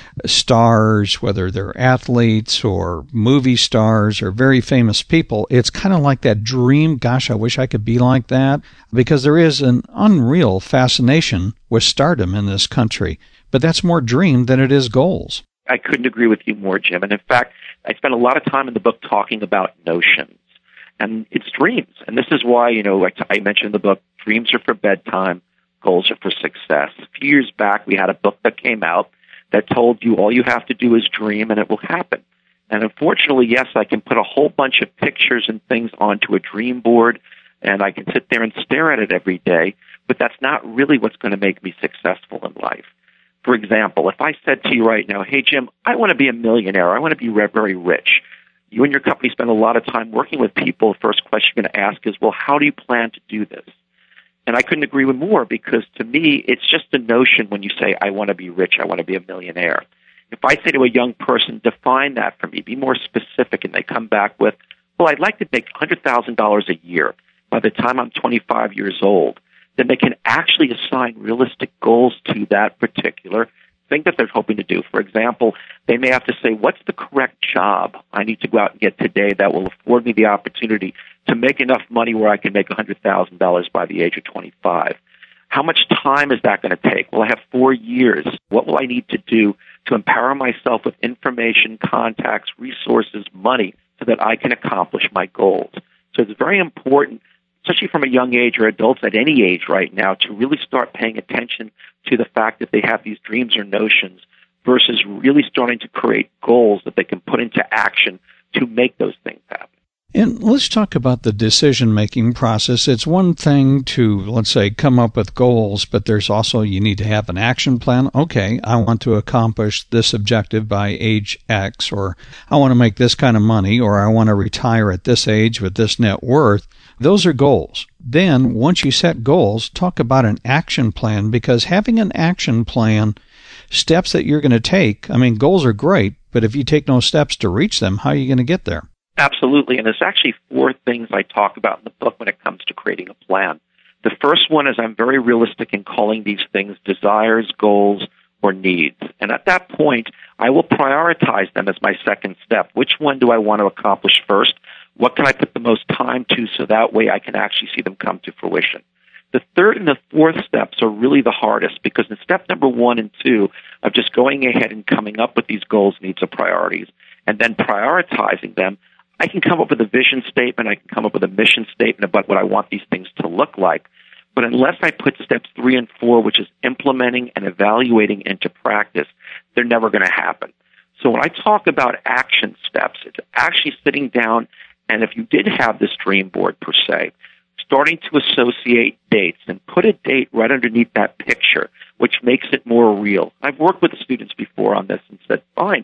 stars, whether they're athletes or movie stars or very famous people. It's kind of like that dream. Gosh, I wish I could be like that, because there is an unreal fascination with stardom in this country. But that's more dream than it is goals. I couldn't agree with you more, Jim. And in fact, I spent a lot of time in the book talking about notions. And it's dreams. And this is why, you know, like I mentioned in the book, dreams are for bedtime, goals are for success. A few years back, we had a book that came out that told you all you have to do is dream and it will happen. And unfortunately, yes, I can put a whole bunch of pictures and things onto a dream board, and I can sit there and stare at it every day, but that's not really what's going to make me successful in life. For example, if I said to you right now, hey, Jim, I want to be a millionaire. I want to be very rich. You and your company spend a lot of time working with people. The first question you're going to ask is, well, how do you plan to do this? And I couldn't agree with more, because to me, it's just a notion when you say, I want to be rich, I want to be a millionaire. If I say to a young person, define that for me, be more specific, and they come back with, well, I'd like to make one hundred thousand dollars a year by the time I'm twenty-five years old, then they can actually assign realistic goals to that particular thing that they're hoping to do. For example, they may have to say, what's the correct job I need to go out and get today that will afford me the opportunity to make enough money where I can make one hundred thousand dollars by the age of twenty-five? How much time is that going to take? Well, I have four years. What will I need to do to empower myself with information, contacts, resources, money, so that I can accomplish my goals? So it's very important, especially from a young age, or adults at any age right now, to really start paying attention to the fact that they have these dreams or notions versus really starting to create goals that they can put into action to make those things happen. And let's talk about the decision-making process. It's one thing to, let's say, come up with goals, but there's also, you need to have an action plan. Okay, I want to accomplish this objective by age X, or I want to make this kind of money, or I want to retire at this age with this net worth. Those are goals. Then, once you set goals, talk about an action plan, because having an action plan, steps that you're going to take, I mean, goals are great, but if you take no steps to reach them, how are you going to get there? Absolutely. And there's actually four things I talk about in the book when it comes to creating a plan. The first one is I'm very realistic in calling these things desires, goals, or needs. And at that point, I will prioritize them as my second step. Which one do I want to accomplish first? What can I put the most time to so that way I can actually see them come to fruition? The third and the fourth steps are really the hardest, because in step number one and two of just going ahead and coming up with these goals, needs, or priorities, and then prioritizing them, I can come up with a vision statement, I can come up with a mission statement about what I want these things to look like. But unless I put steps three and four, which is implementing and evaluating into practice, they're never going to happen. So when I talk about action steps, it's actually sitting down, and if you did have this dream board per se, starting to associate dates and put a date right underneath that picture, which makes it more real. I've worked with the students before on this and said, fine,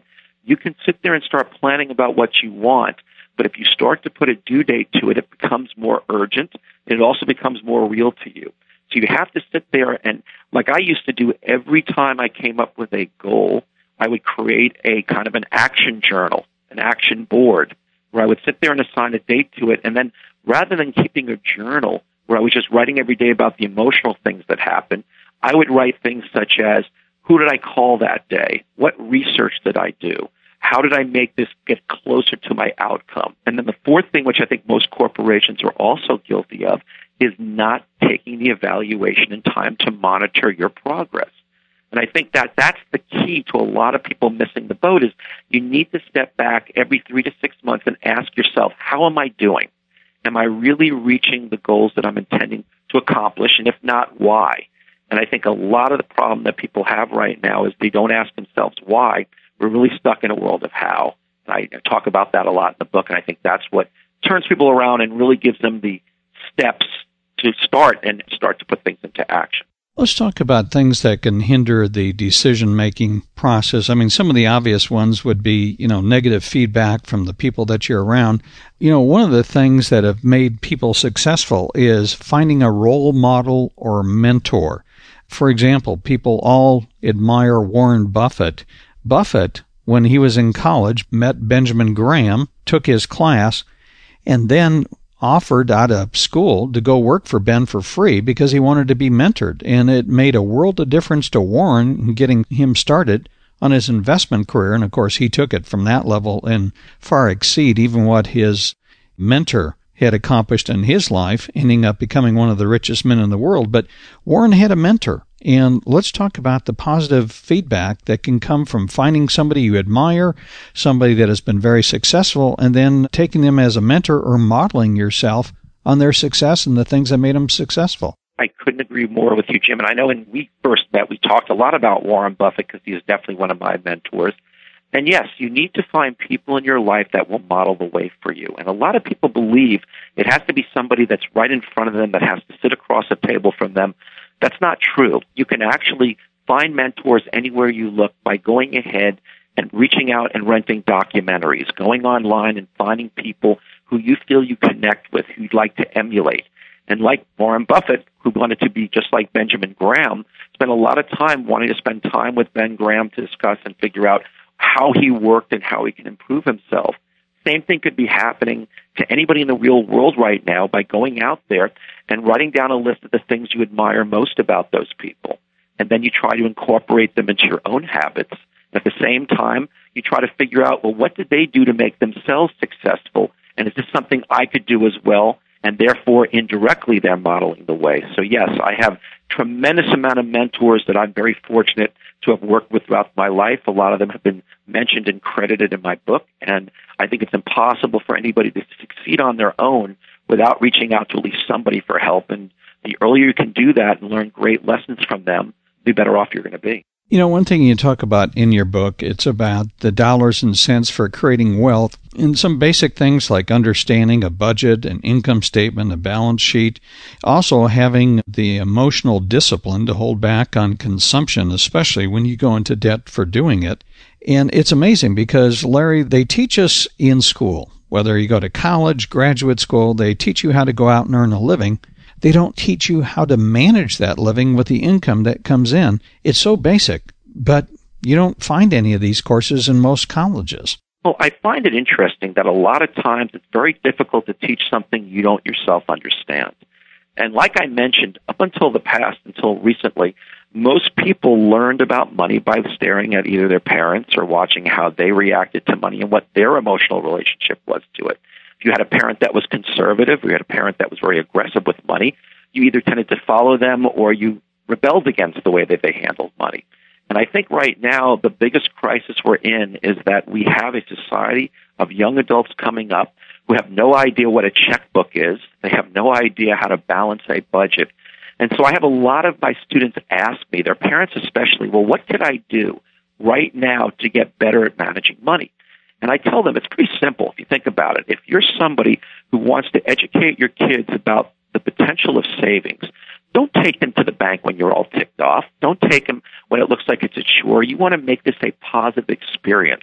You can sit there and start planning about what you want, but if you start to put a due date to it, it becomes more urgent, and it also becomes more real to you. So you have to sit there and, like I used to do every time I came up with a goal, I would create a kind of an action journal, an action board, where I would sit there and assign a date to it, and then rather than keeping a journal where I was just writing every day about the emotional things that happened, I would write things such as, who did I call that day? What research did I do? How did I make this get closer to my outcome? And then the fourth thing, which I think most corporations are also guilty of, is not taking the evaluation and time to monitor your progress. And I think that that's the key to a lot of people missing the boat is you need to step back every three to six months and ask yourself, how am I doing? Am I really reaching the goals that I'm intending to accomplish? And if not, why? And I think a lot of the problem that people have right now is they don't ask themselves why. We're really stuck in a world of how. And I talk about that a lot in the book, and I think that's what turns people around and really gives them the steps to start and start to put things into action. Let's talk about things that can hinder the decision-making process. I mean, some of the obvious ones would be, you know, negative feedback from the people that you're around. You know, one of the things that have made people successful is finding a role model or mentor. For example, people all admire Warren Buffett. Buffett, when he was in college, met Benjamin Graham, took his class, and then offered out of school to go work for Ben for free because he wanted to be mentored. And it made a world of difference to Warren in getting him started on his investment career. And, of course, he took it from that level and far exceed even what his mentor had accomplished in his life, ending up becoming one of the richest men in the world. But Warren had a mentor. And let's talk about the positive feedback that can come from finding somebody you admire, somebody that has been very successful, and then taking them as a mentor or modeling yourself on their success and the things that made them successful. I couldn't agree more with you, Jim. And I know when we first met, we talked a lot about Warren Buffett because he is definitely one of my mentors. And yes, you need to find people in your life that will model the way for you. And a lot of people believe it has to be somebody that's right in front of them, that has to sit across a table from them. That's not true. You can actually find mentors anywhere you look by going ahead and reaching out and renting documentaries, going online and finding people who you feel you connect with, who you'd like to emulate. And like Warren Buffett, who wanted to be just like Benjamin Graham, spent a lot of time wanting to spend time with Ben Graham to discuss and figure out how he worked and how he can improve himself. Same thing could be happening to anybody in the real world right now by going out there and writing down a list of the things you admire most about those people. And then you try to incorporate them into your own habits. At the same time, you try to figure out, well, what did they do to make themselves successful? And is this something I could do as well? And therefore, indirectly, they're modeling the way. So yes, I have tremendous amount of mentors that I'm very fortunate to have worked with throughout my life. A lot of them have been mentioned and credited in my book. And I think it's impossible for anybody to succeed on their own without reaching out to at least somebody for help. And the earlier you can do that and learn great lessons from them, the better off you're going to be. You know, one thing you talk about in your book, it's about the dollars and cents for creating wealth, and some basic things like understanding a budget, an income statement, a balance sheet, also having the emotional discipline to hold back on consumption, especially when you go into debt for doing it. And it's amazing because, Larry, they teach us in school, whether you go to college, graduate school, they teach you how to go out and earn a living. They don't teach you how to manage that living with the income that comes in. It's so basic, but you don't find any of these courses in most colleges. Well, I find it interesting that a lot of times it's very difficult to teach something you don't yourself understand. And like I mentioned, up until the past, until recently, most people learned about money by staring at either their parents or watching how they reacted to money and what their emotional relationship was to it. If you had a parent that was conservative, or you had a parent that was very aggressive with money, you either tended to follow them or you rebelled against the way that they handled money. And I think right now the biggest crisis we're in is that we have a society of young adults coming up who have no idea what a checkbook is. They have no idea how to balance a budget. And so I have a lot of my students ask me, their parents especially, well, what could I do right now to get better at managing money? And I tell them it's pretty simple if you think about it. If you're somebody who wants to educate your kids about the potential of savings, don't take them to the bank when you're all ticked off. Don't take them when it looks like it's a chore. You want to make this a positive experience.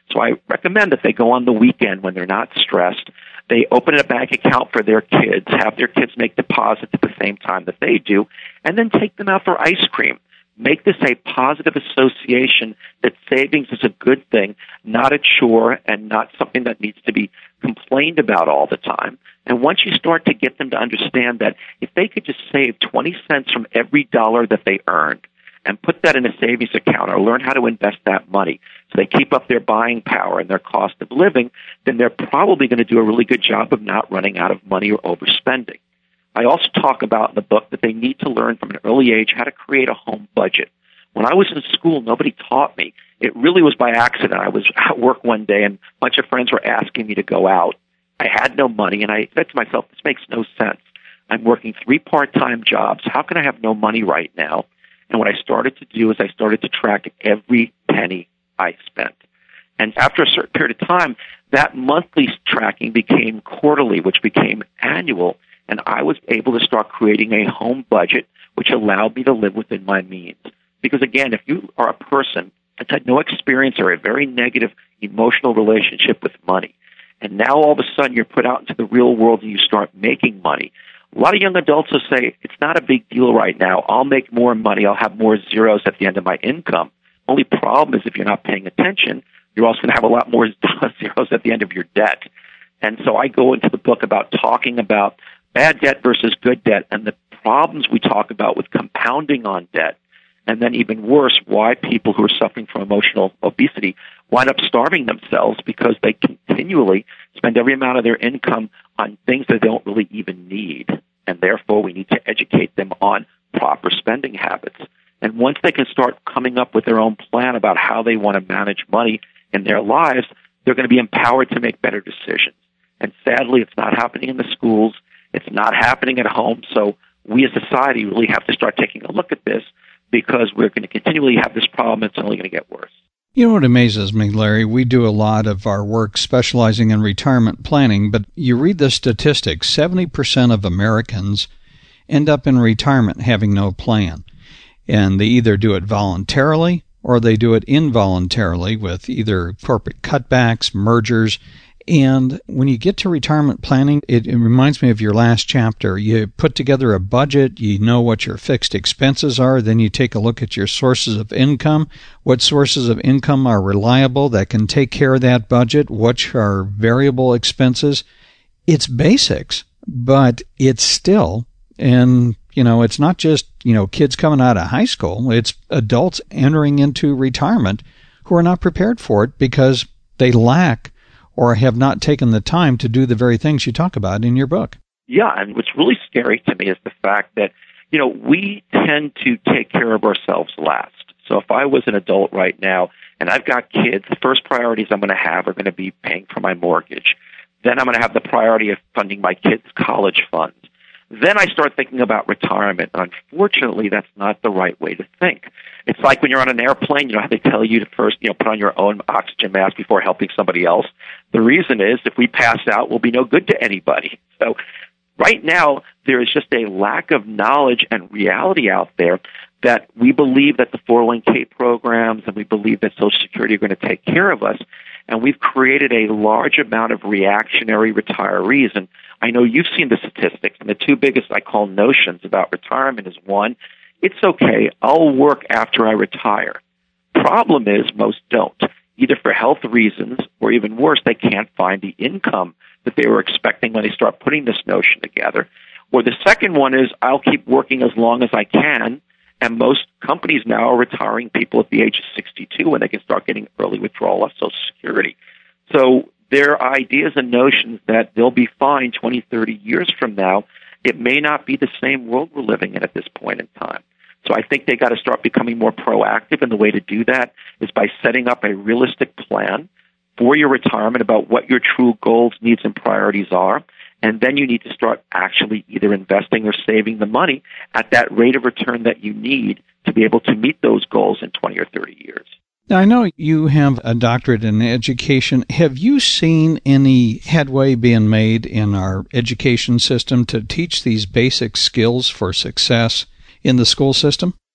So I recommend that they go on the weekend when they're not stressed. They open a bank account for their kids, have their kids make deposits at the same time that they do, and then take them out for ice cream. Make this a positive association that savings is a good thing, not a chore, and not something that needs to be complained about all the time. And once you start to get them to understand that if they could just save twenty cents from every dollar that they earned and put that in a savings account or learn how to invest that money so they keep up their buying power and their cost of living, then they're probably going to do a really good job of not running out of money or overspending. I also talk about in the book that they need to learn from an early age how to create a home budget. When I was in school, nobody taught me. It really was by accident. I was at work one day, and a bunch of friends were asking me to go out. I had no money, and I said to myself, this makes no sense. I'm working three part-time jobs. How can I have no money right now? And what I started to do is I started to track every penny I spent. And after a certain period of time, that monthly tracking became quarterly, which became annual. And I was able to start creating a home budget, which allowed me to live within my means. Because again, if you are a person that's had no experience or a very negative emotional relationship with money, and now all of a sudden you're put out into the real world and you start making money, a lot of young adults will say, it's not a big deal right now. I'll make more money. I'll have more zeros at the end of my income. Only problem is if you're not paying attention, you're also going to have a lot more zeros at the end of your debt. And so I go into the book about talking about bad debt versus good debt and the problems we talk about with compounding on debt. And then even worse, why people who are suffering from emotional obesity wind up starving themselves because they continually spend every amount of their income on things they don't really even need. And therefore, we need to educate them on proper spending habits. And once they can start coming up with their own plan about how they want to manage money in their lives, they're going to be empowered to make better decisions. And sadly, it's not happening in the schools. It's not happening at home. So we as a society really have to start taking a look at this because we're going to continually have this problem. It's only going to get worse. You know what amazes me, Larry? We do a lot of our work specializing in retirement planning, but you read the statistics, seventy percent of Americans end up in retirement having no plan. And they either do it voluntarily or they do it involuntarily with either corporate cutbacks, mergers. And when you get to retirement planning, it, it reminds me of your last chapter. You put together a budget, you know what your fixed expenses are, then you take a look at your sources of income, what sources of income are reliable that can take care of that budget, which are variable expenses. It's basics, but it's still, and you know, it's not just, you know, kids coming out of high school, it's adults entering into retirement who are not prepared for it because they lack or have not taken the time to do the very things you talk about in your book. Yeah, and what's really scary to me is the fact that, you know, we tend to take care of ourselves last. So if I was an adult right now and I've got kids, the first priorities I'm going to have are going to be paying for my mortgage. Then I'm going to have the priority of funding my kids' college funds. Then I start thinking about retirement. Unfortunately, that's not the right way to think. It's like when you're on an airplane, you know how they tell you to first, you know, put on your own oxygen mask before helping somebody else. The reason is if we pass out, we'll be no good to anybody. So right now, there is just a lack of knowledge and reality out there that we believe that the four oh one k programs and we believe that Social Security are going to take care of us. And we've created a large amount of reactionary retirees. And I know you've seen the statistics, and the two biggest I call notions about retirement is one, it's okay, I'll work after I retire. Problem is most don't, either for health reasons or even worse, they can't find the income that they were expecting when they start putting this notion together. Or the second one is I'll keep working as long as I can, and most companies now are retiring people at the age of sixty-two when they can start getting early withdrawal of Social Security. So there are ideas and notions that they'll be fine twenty, thirty years from now. It may not be the same world we're living in at this point in time. So I think they got to start becoming more proactive, and the way to do that is by setting up a realistic plan for your retirement about what your true goals, needs, and priorities are. And then you need to start actually either investing or saving the money at that rate of return that you need to be able to meet those goals in twenty or thirty years. Now, I know you have a doctorate in education. Have you seen any headway being made in our education system to teach these basic skills for success in the school system?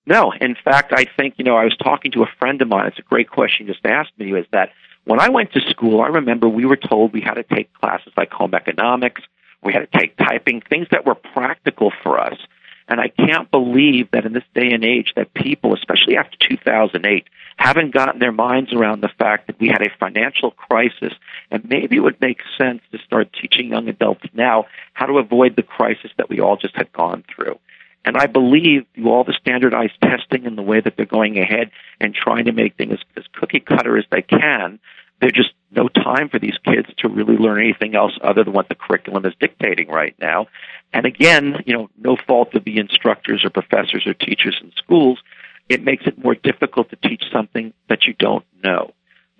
No. In fact, I think, you know, I was talking to a friend of mine. It's a great question you just asked me, is that when I went to school, I remember we were told we had to take classes like home economics, we had to take typing, things that were practical for us. And I can't believe that in this day and age that people, especially after two thousand eight, haven't gotten their minds around the fact that we had a financial crisis, and maybe it would make sense to start teaching young adults now how to avoid the crisis that we all just had gone through. And I believe through all the standardized testing and the way that they're going ahead and trying to make things as cookie cutter as they can, there's just no time for these kids to really learn anything else other than what the curriculum is dictating right now. And again, you know, no fault of the instructors or professors or teachers in schools. It makes it more difficult to teach something that you don't know.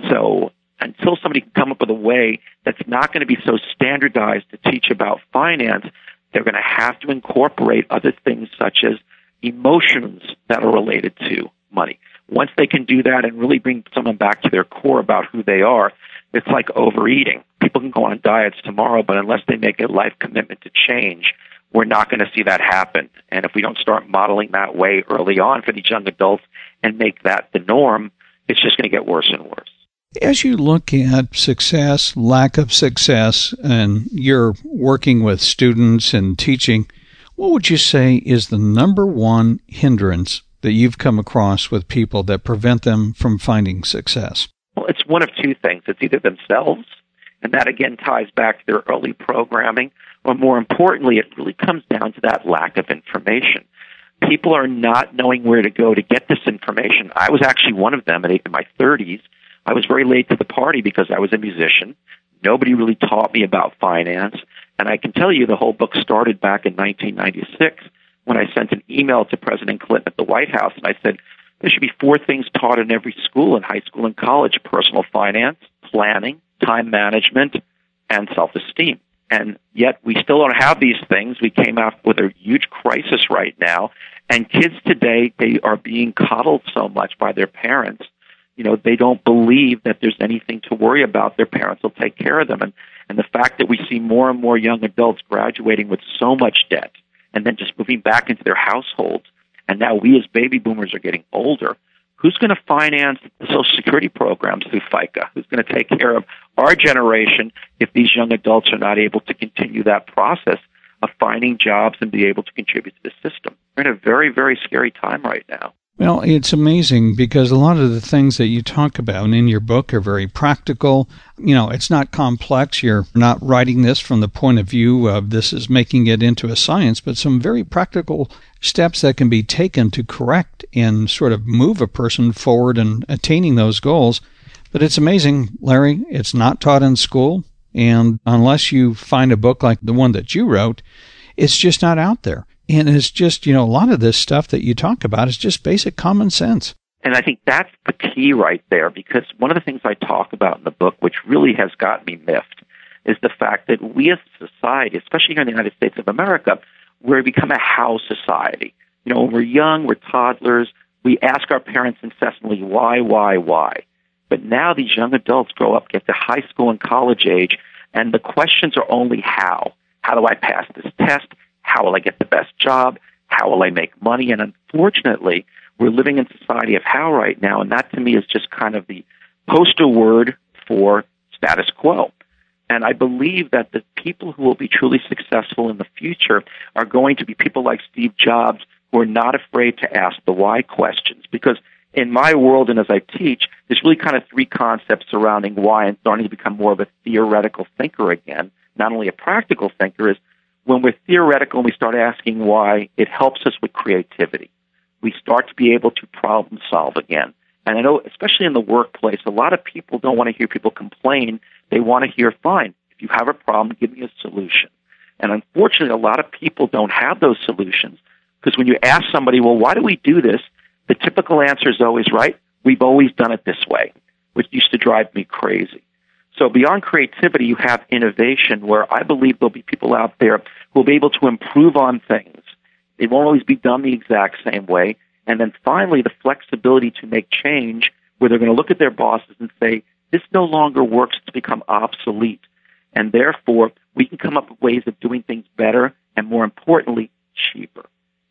So until somebody can come up with a way that's not going to be so standardized to teach about finance, they're going to have to incorporate other things such as emotions that are related to money. Once they can do that and really bring someone back to their core about who they are, it's like overeating. People can go on diets tomorrow, but unless they make a life commitment to change, we're not going to see that happen. And if we don't start modeling that way early on for these young adults and make that the norm, it's just going to get worse and worse. As you look at success, lack of success, and you're working with students and teaching, what would you say is the number one hindrance that you've come across with people that prevent them from finding success? Well, it's one of two things. It's either themselves, and that again ties back to their early programming, or more importantly, it really comes down to that lack of information. People are not knowing where to go to get this information. I was actually one of them in my thirties. I was very late to the party because I was a musician. Nobody really taught me about finance. And I can tell you the whole book started back in nineteen ninety-six when I sent an email to President Clinton at the White House, and I said, there should be four things taught in every school, in high school and college: personal finance, planning, time management, and self-esteem. And yet we still don't have these things. We came out with a huge crisis right now, and kids today, they are being coddled so much by their parents. You know, they don't believe that there's anything to worry about. Their parents will take care of them. And, and the fact that we see more and more young adults graduating with so much debt and then just moving back into their households, and now we as baby boomers are getting older, who's going to finance the Social Security programs through FICA? Who's going to take care of our generation if these young adults are not able to continue that process of finding jobs and be able to contribute to the system? We're in a very, very scary time right now. Well, it's amazing because a lot of the things that you talk about in your book are very practical. You know, it's not complex. You're not writing this from the point of view of this is making it into a science, but some very practical steps that can be taken to correct and sort of move a person forward in attaining those goals. But it's amazing, Larry, it's not taught in school. And unless you find a book like the one that you wrote, it's just not out there. And it's just, you know, a lot of this stuff that you talk about is just basic common sense. And I think that's the key right there, because one of the things I talk about in the book, which really has got me miffed, is the fact that we as a society, especially here in the United States of America, we've become a how society. You know, when we're young, we're toddlers, we ask our parents incessantly, why, why, why? But now these young adults grow up, get to high school and college age, and the questions are only how. How do I pass this test? How will I get the best job? How will I make money? And unfortunately, we're living in a society of how right now, and that to me is just kind of the poster word for status quo. And I believe that the people who will be truly successful in the future are going to be people like Steve Jobs, who are not afraid to ask the why questions. Because in my world and as I teach, there's really kind of three concepts surrounding why and starting to become more of a theoretical thinker again, not only a practical thinker, is when we're theoretical and we start asking why, it helps us with creativity. We start to be able to problem solve again. And I know, especially in the workplace, a lot of people don't want to hear people complain. They want to hear, fine, if you have a problem, give me a solution. And unfortunately, a lot of people don't have those solutions, because when you ask somebody, well, why do we do this? The typical answer is always, right, we've always done it this way, which used to drive me crazy. So beyond creativity, you have innovation, where I believe there'll be people out there who will be able to improve on things. It won't always be done the exact same way. And then finally, the flexibility to make change, where they're going to look at their bosses and say, this no longer works, to become obsolete. And therefore, we can come up with ways of doing things better and, more importantly, cheaper.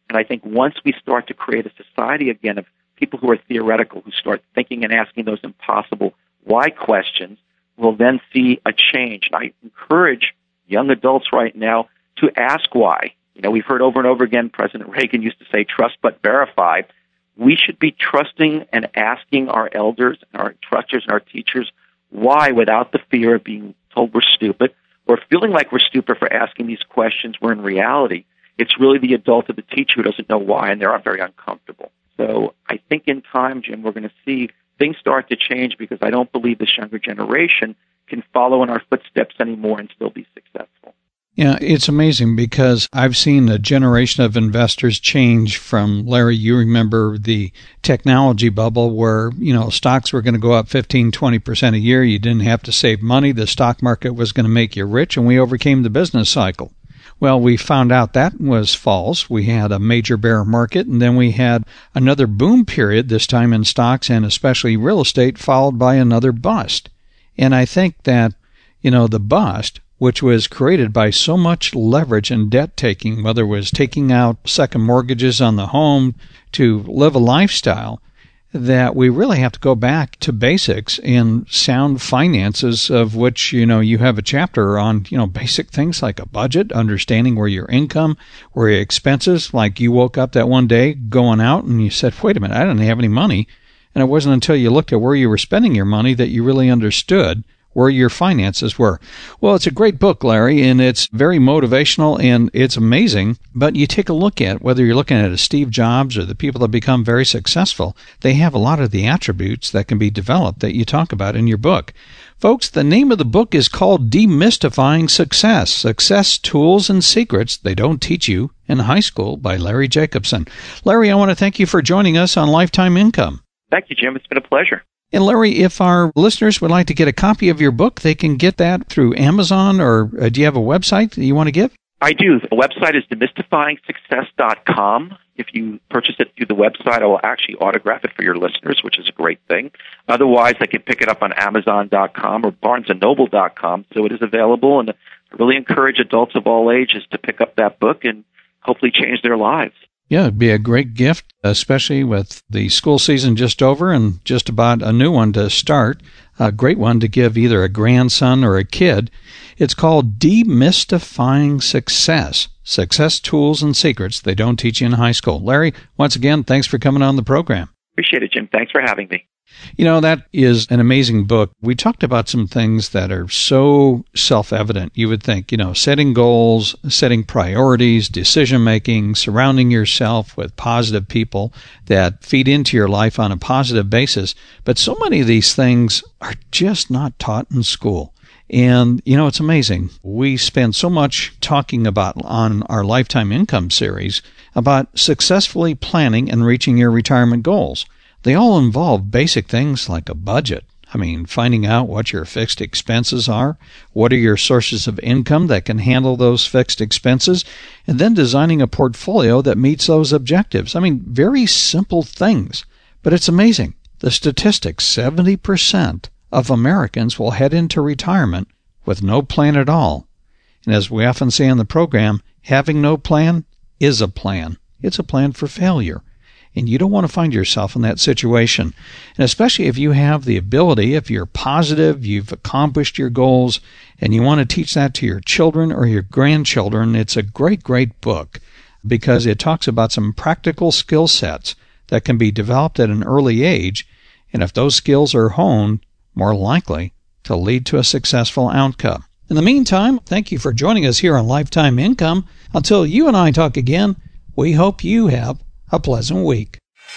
And I think once we start to create a society again of people who are theoretical, who start thinking and asking those impossible why questions, we'll then see a change. And I encourage young adults right now to ask why. You know, we've heard over and over again, President Reagan used to say, trust but verify. We should be trusting and asking our elders and our instructors and our teachers why, without the fear of being told we're stupid or feeling like we're stupid for asking these questions, where in reality, it's really the adult or the teacher who doesn't know why, and they're very uncomfortable. So I think in time, Jim, we're going to see things start to change, because I don't believe this younger generation can follow in our footsteps anymore and still be successful. Yeah, it's amazing, because I've seen a generation of investors change from, Larry, you remember the technology bubble where, you know, stocks were going to go up fifteen, twenty percent a year. You didn't have to save money. The stock market was going to make you rich, and we overcame the business cycle. Well, we found out that was false. We had a major bear market, and then we had another boom period, this time in stocks and especially real estate, followed by another bust. And I think that, you know, the bust, which was created by so much leverage and debt taking, whether it was taking out second mortgages on the home to live a lifestyle, that we really have to go back to basics in sound finances, of which, you know, you have a chapter on, you know, basic things like a budget, understanding where your income, where your expenses, like you woke up that one day going out and you said, wait a minute, I didn't have any money. And it wasn't until you looked at where you were spending your money that you really understood where your finances were. Well, it's a great book, Larry, and it's very motivational, and it's amazing. But you take a look at whether you're looking at a Steve Jobs or the people that become very successful, they have a lot of the attributes that can be developed that you talk about in your book. Folks, the name of the book is called Demystifying Success, Success Tools and Secrets They Don't Teach You in High School, by Larry Jacobson. Larry, I want to thank you for joining us on Lifetime Income. Thank you, Jim. It's been a pleasure. And Larry, if our listeners would like to get a copy of your book, they can get that through Amazon, or uh, do you have a website that you want to give? I do. The website is demystifying success dot com. If you purchase it through the website, I will actually autograph it for your listeners, which is a great thing. Otherwise, they can pick it up on amazon dot com or barnes and noble dot com. So it is available, and I really encourage adults of all ages to pick up that book and hopefully change their lives. Yeah, it'd be a great gift, especially with the school season just over and just about a new one to start. A great one to give either a grandson or a kid. It's called Demystifying Success, Success Tools and Secrets They Don't Teach You in High School. Larry, once again, thanks for coming on the program. Appreciate it, Jim. Thanks for having me. You know, that is an amazing book. We talked about some things that are so self-evident. You would think, you know, setting goals, setting priorities, decision-making, surrounding yourself with positive people that feed into your life on a positive basis. But so many of these things are just not taught in school. And, you know, it's amazing. We spend so much talking about on our Lifetime Income series about successfully planning and reaching your retirement goals. They all involve basic things like a budget. I mean, finding out what your fixed expenses are, what are your sources of income that can handle those fixed expenses, and then designing a portfolio that meets those objectives. I mean, very simple things, but it's amazing. The statistics, seventy percent of Americans will head into retirement with no plan at all. And as we often say on the program, having no plan is a plan. It's a plan for failure. And you don't want to find yourself in that situation. And especially if you have the ability, if you're positive, you've accomplished your goals, and you want to teach that to your children or your grandchildren, it's a great, great book, because it talks about some practical skill sets that can be developed at an early age. And if those skills are honed, more likely to lead to a successful outcome. In the meantime, thank you for joining us here on Lifetime Income. Until you and I talk again, we hope you have a pleasant week.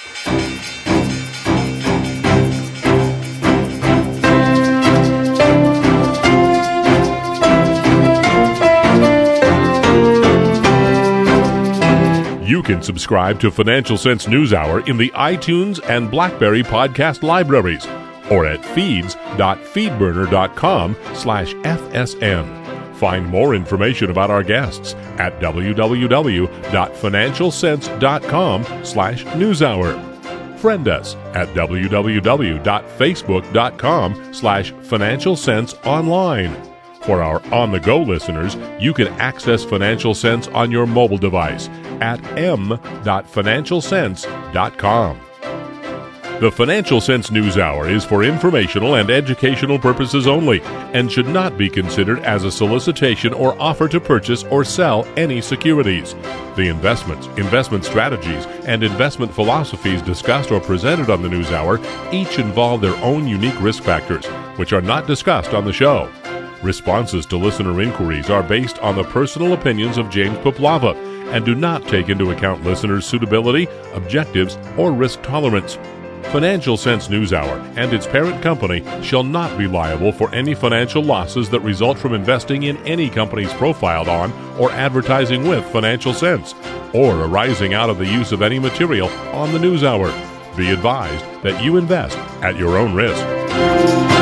You can subscribe to Financial Sense NewsHour in the iTunes and BlackBerry podcast libraries, or at feeds dot feedburner dot com slash F S N. Find more information about our guests at w w w dot financial sense dot com slash newshour. Friend us at w w w dot facebook dot com slash financial sense online. For our on-the-go listeners, you can access Financial Sense on your mobile device at m dot financial sense dot com. The Financial Sense News Hour is for informational and educational purposes only and should not be considered as a solicitation or offer to purchase or sell any securities. The investments, investment strategies, and investment philosophies discussed or presented on the News Hour each involve their own unique risk factors, which are not discussed on the show. Responses to listener inquiries are based on the personal opinions of James Puplava and do not take into account listeners' suitability, objectives, or risk tolerance. Financial Sense News Hour and its parent company shall not be liable for any financial losses that result from investing in any companies profiled on or advertising with Financial Sense, or arising out of the use of any material on the News Hour. Be advised that you invest at your own risk.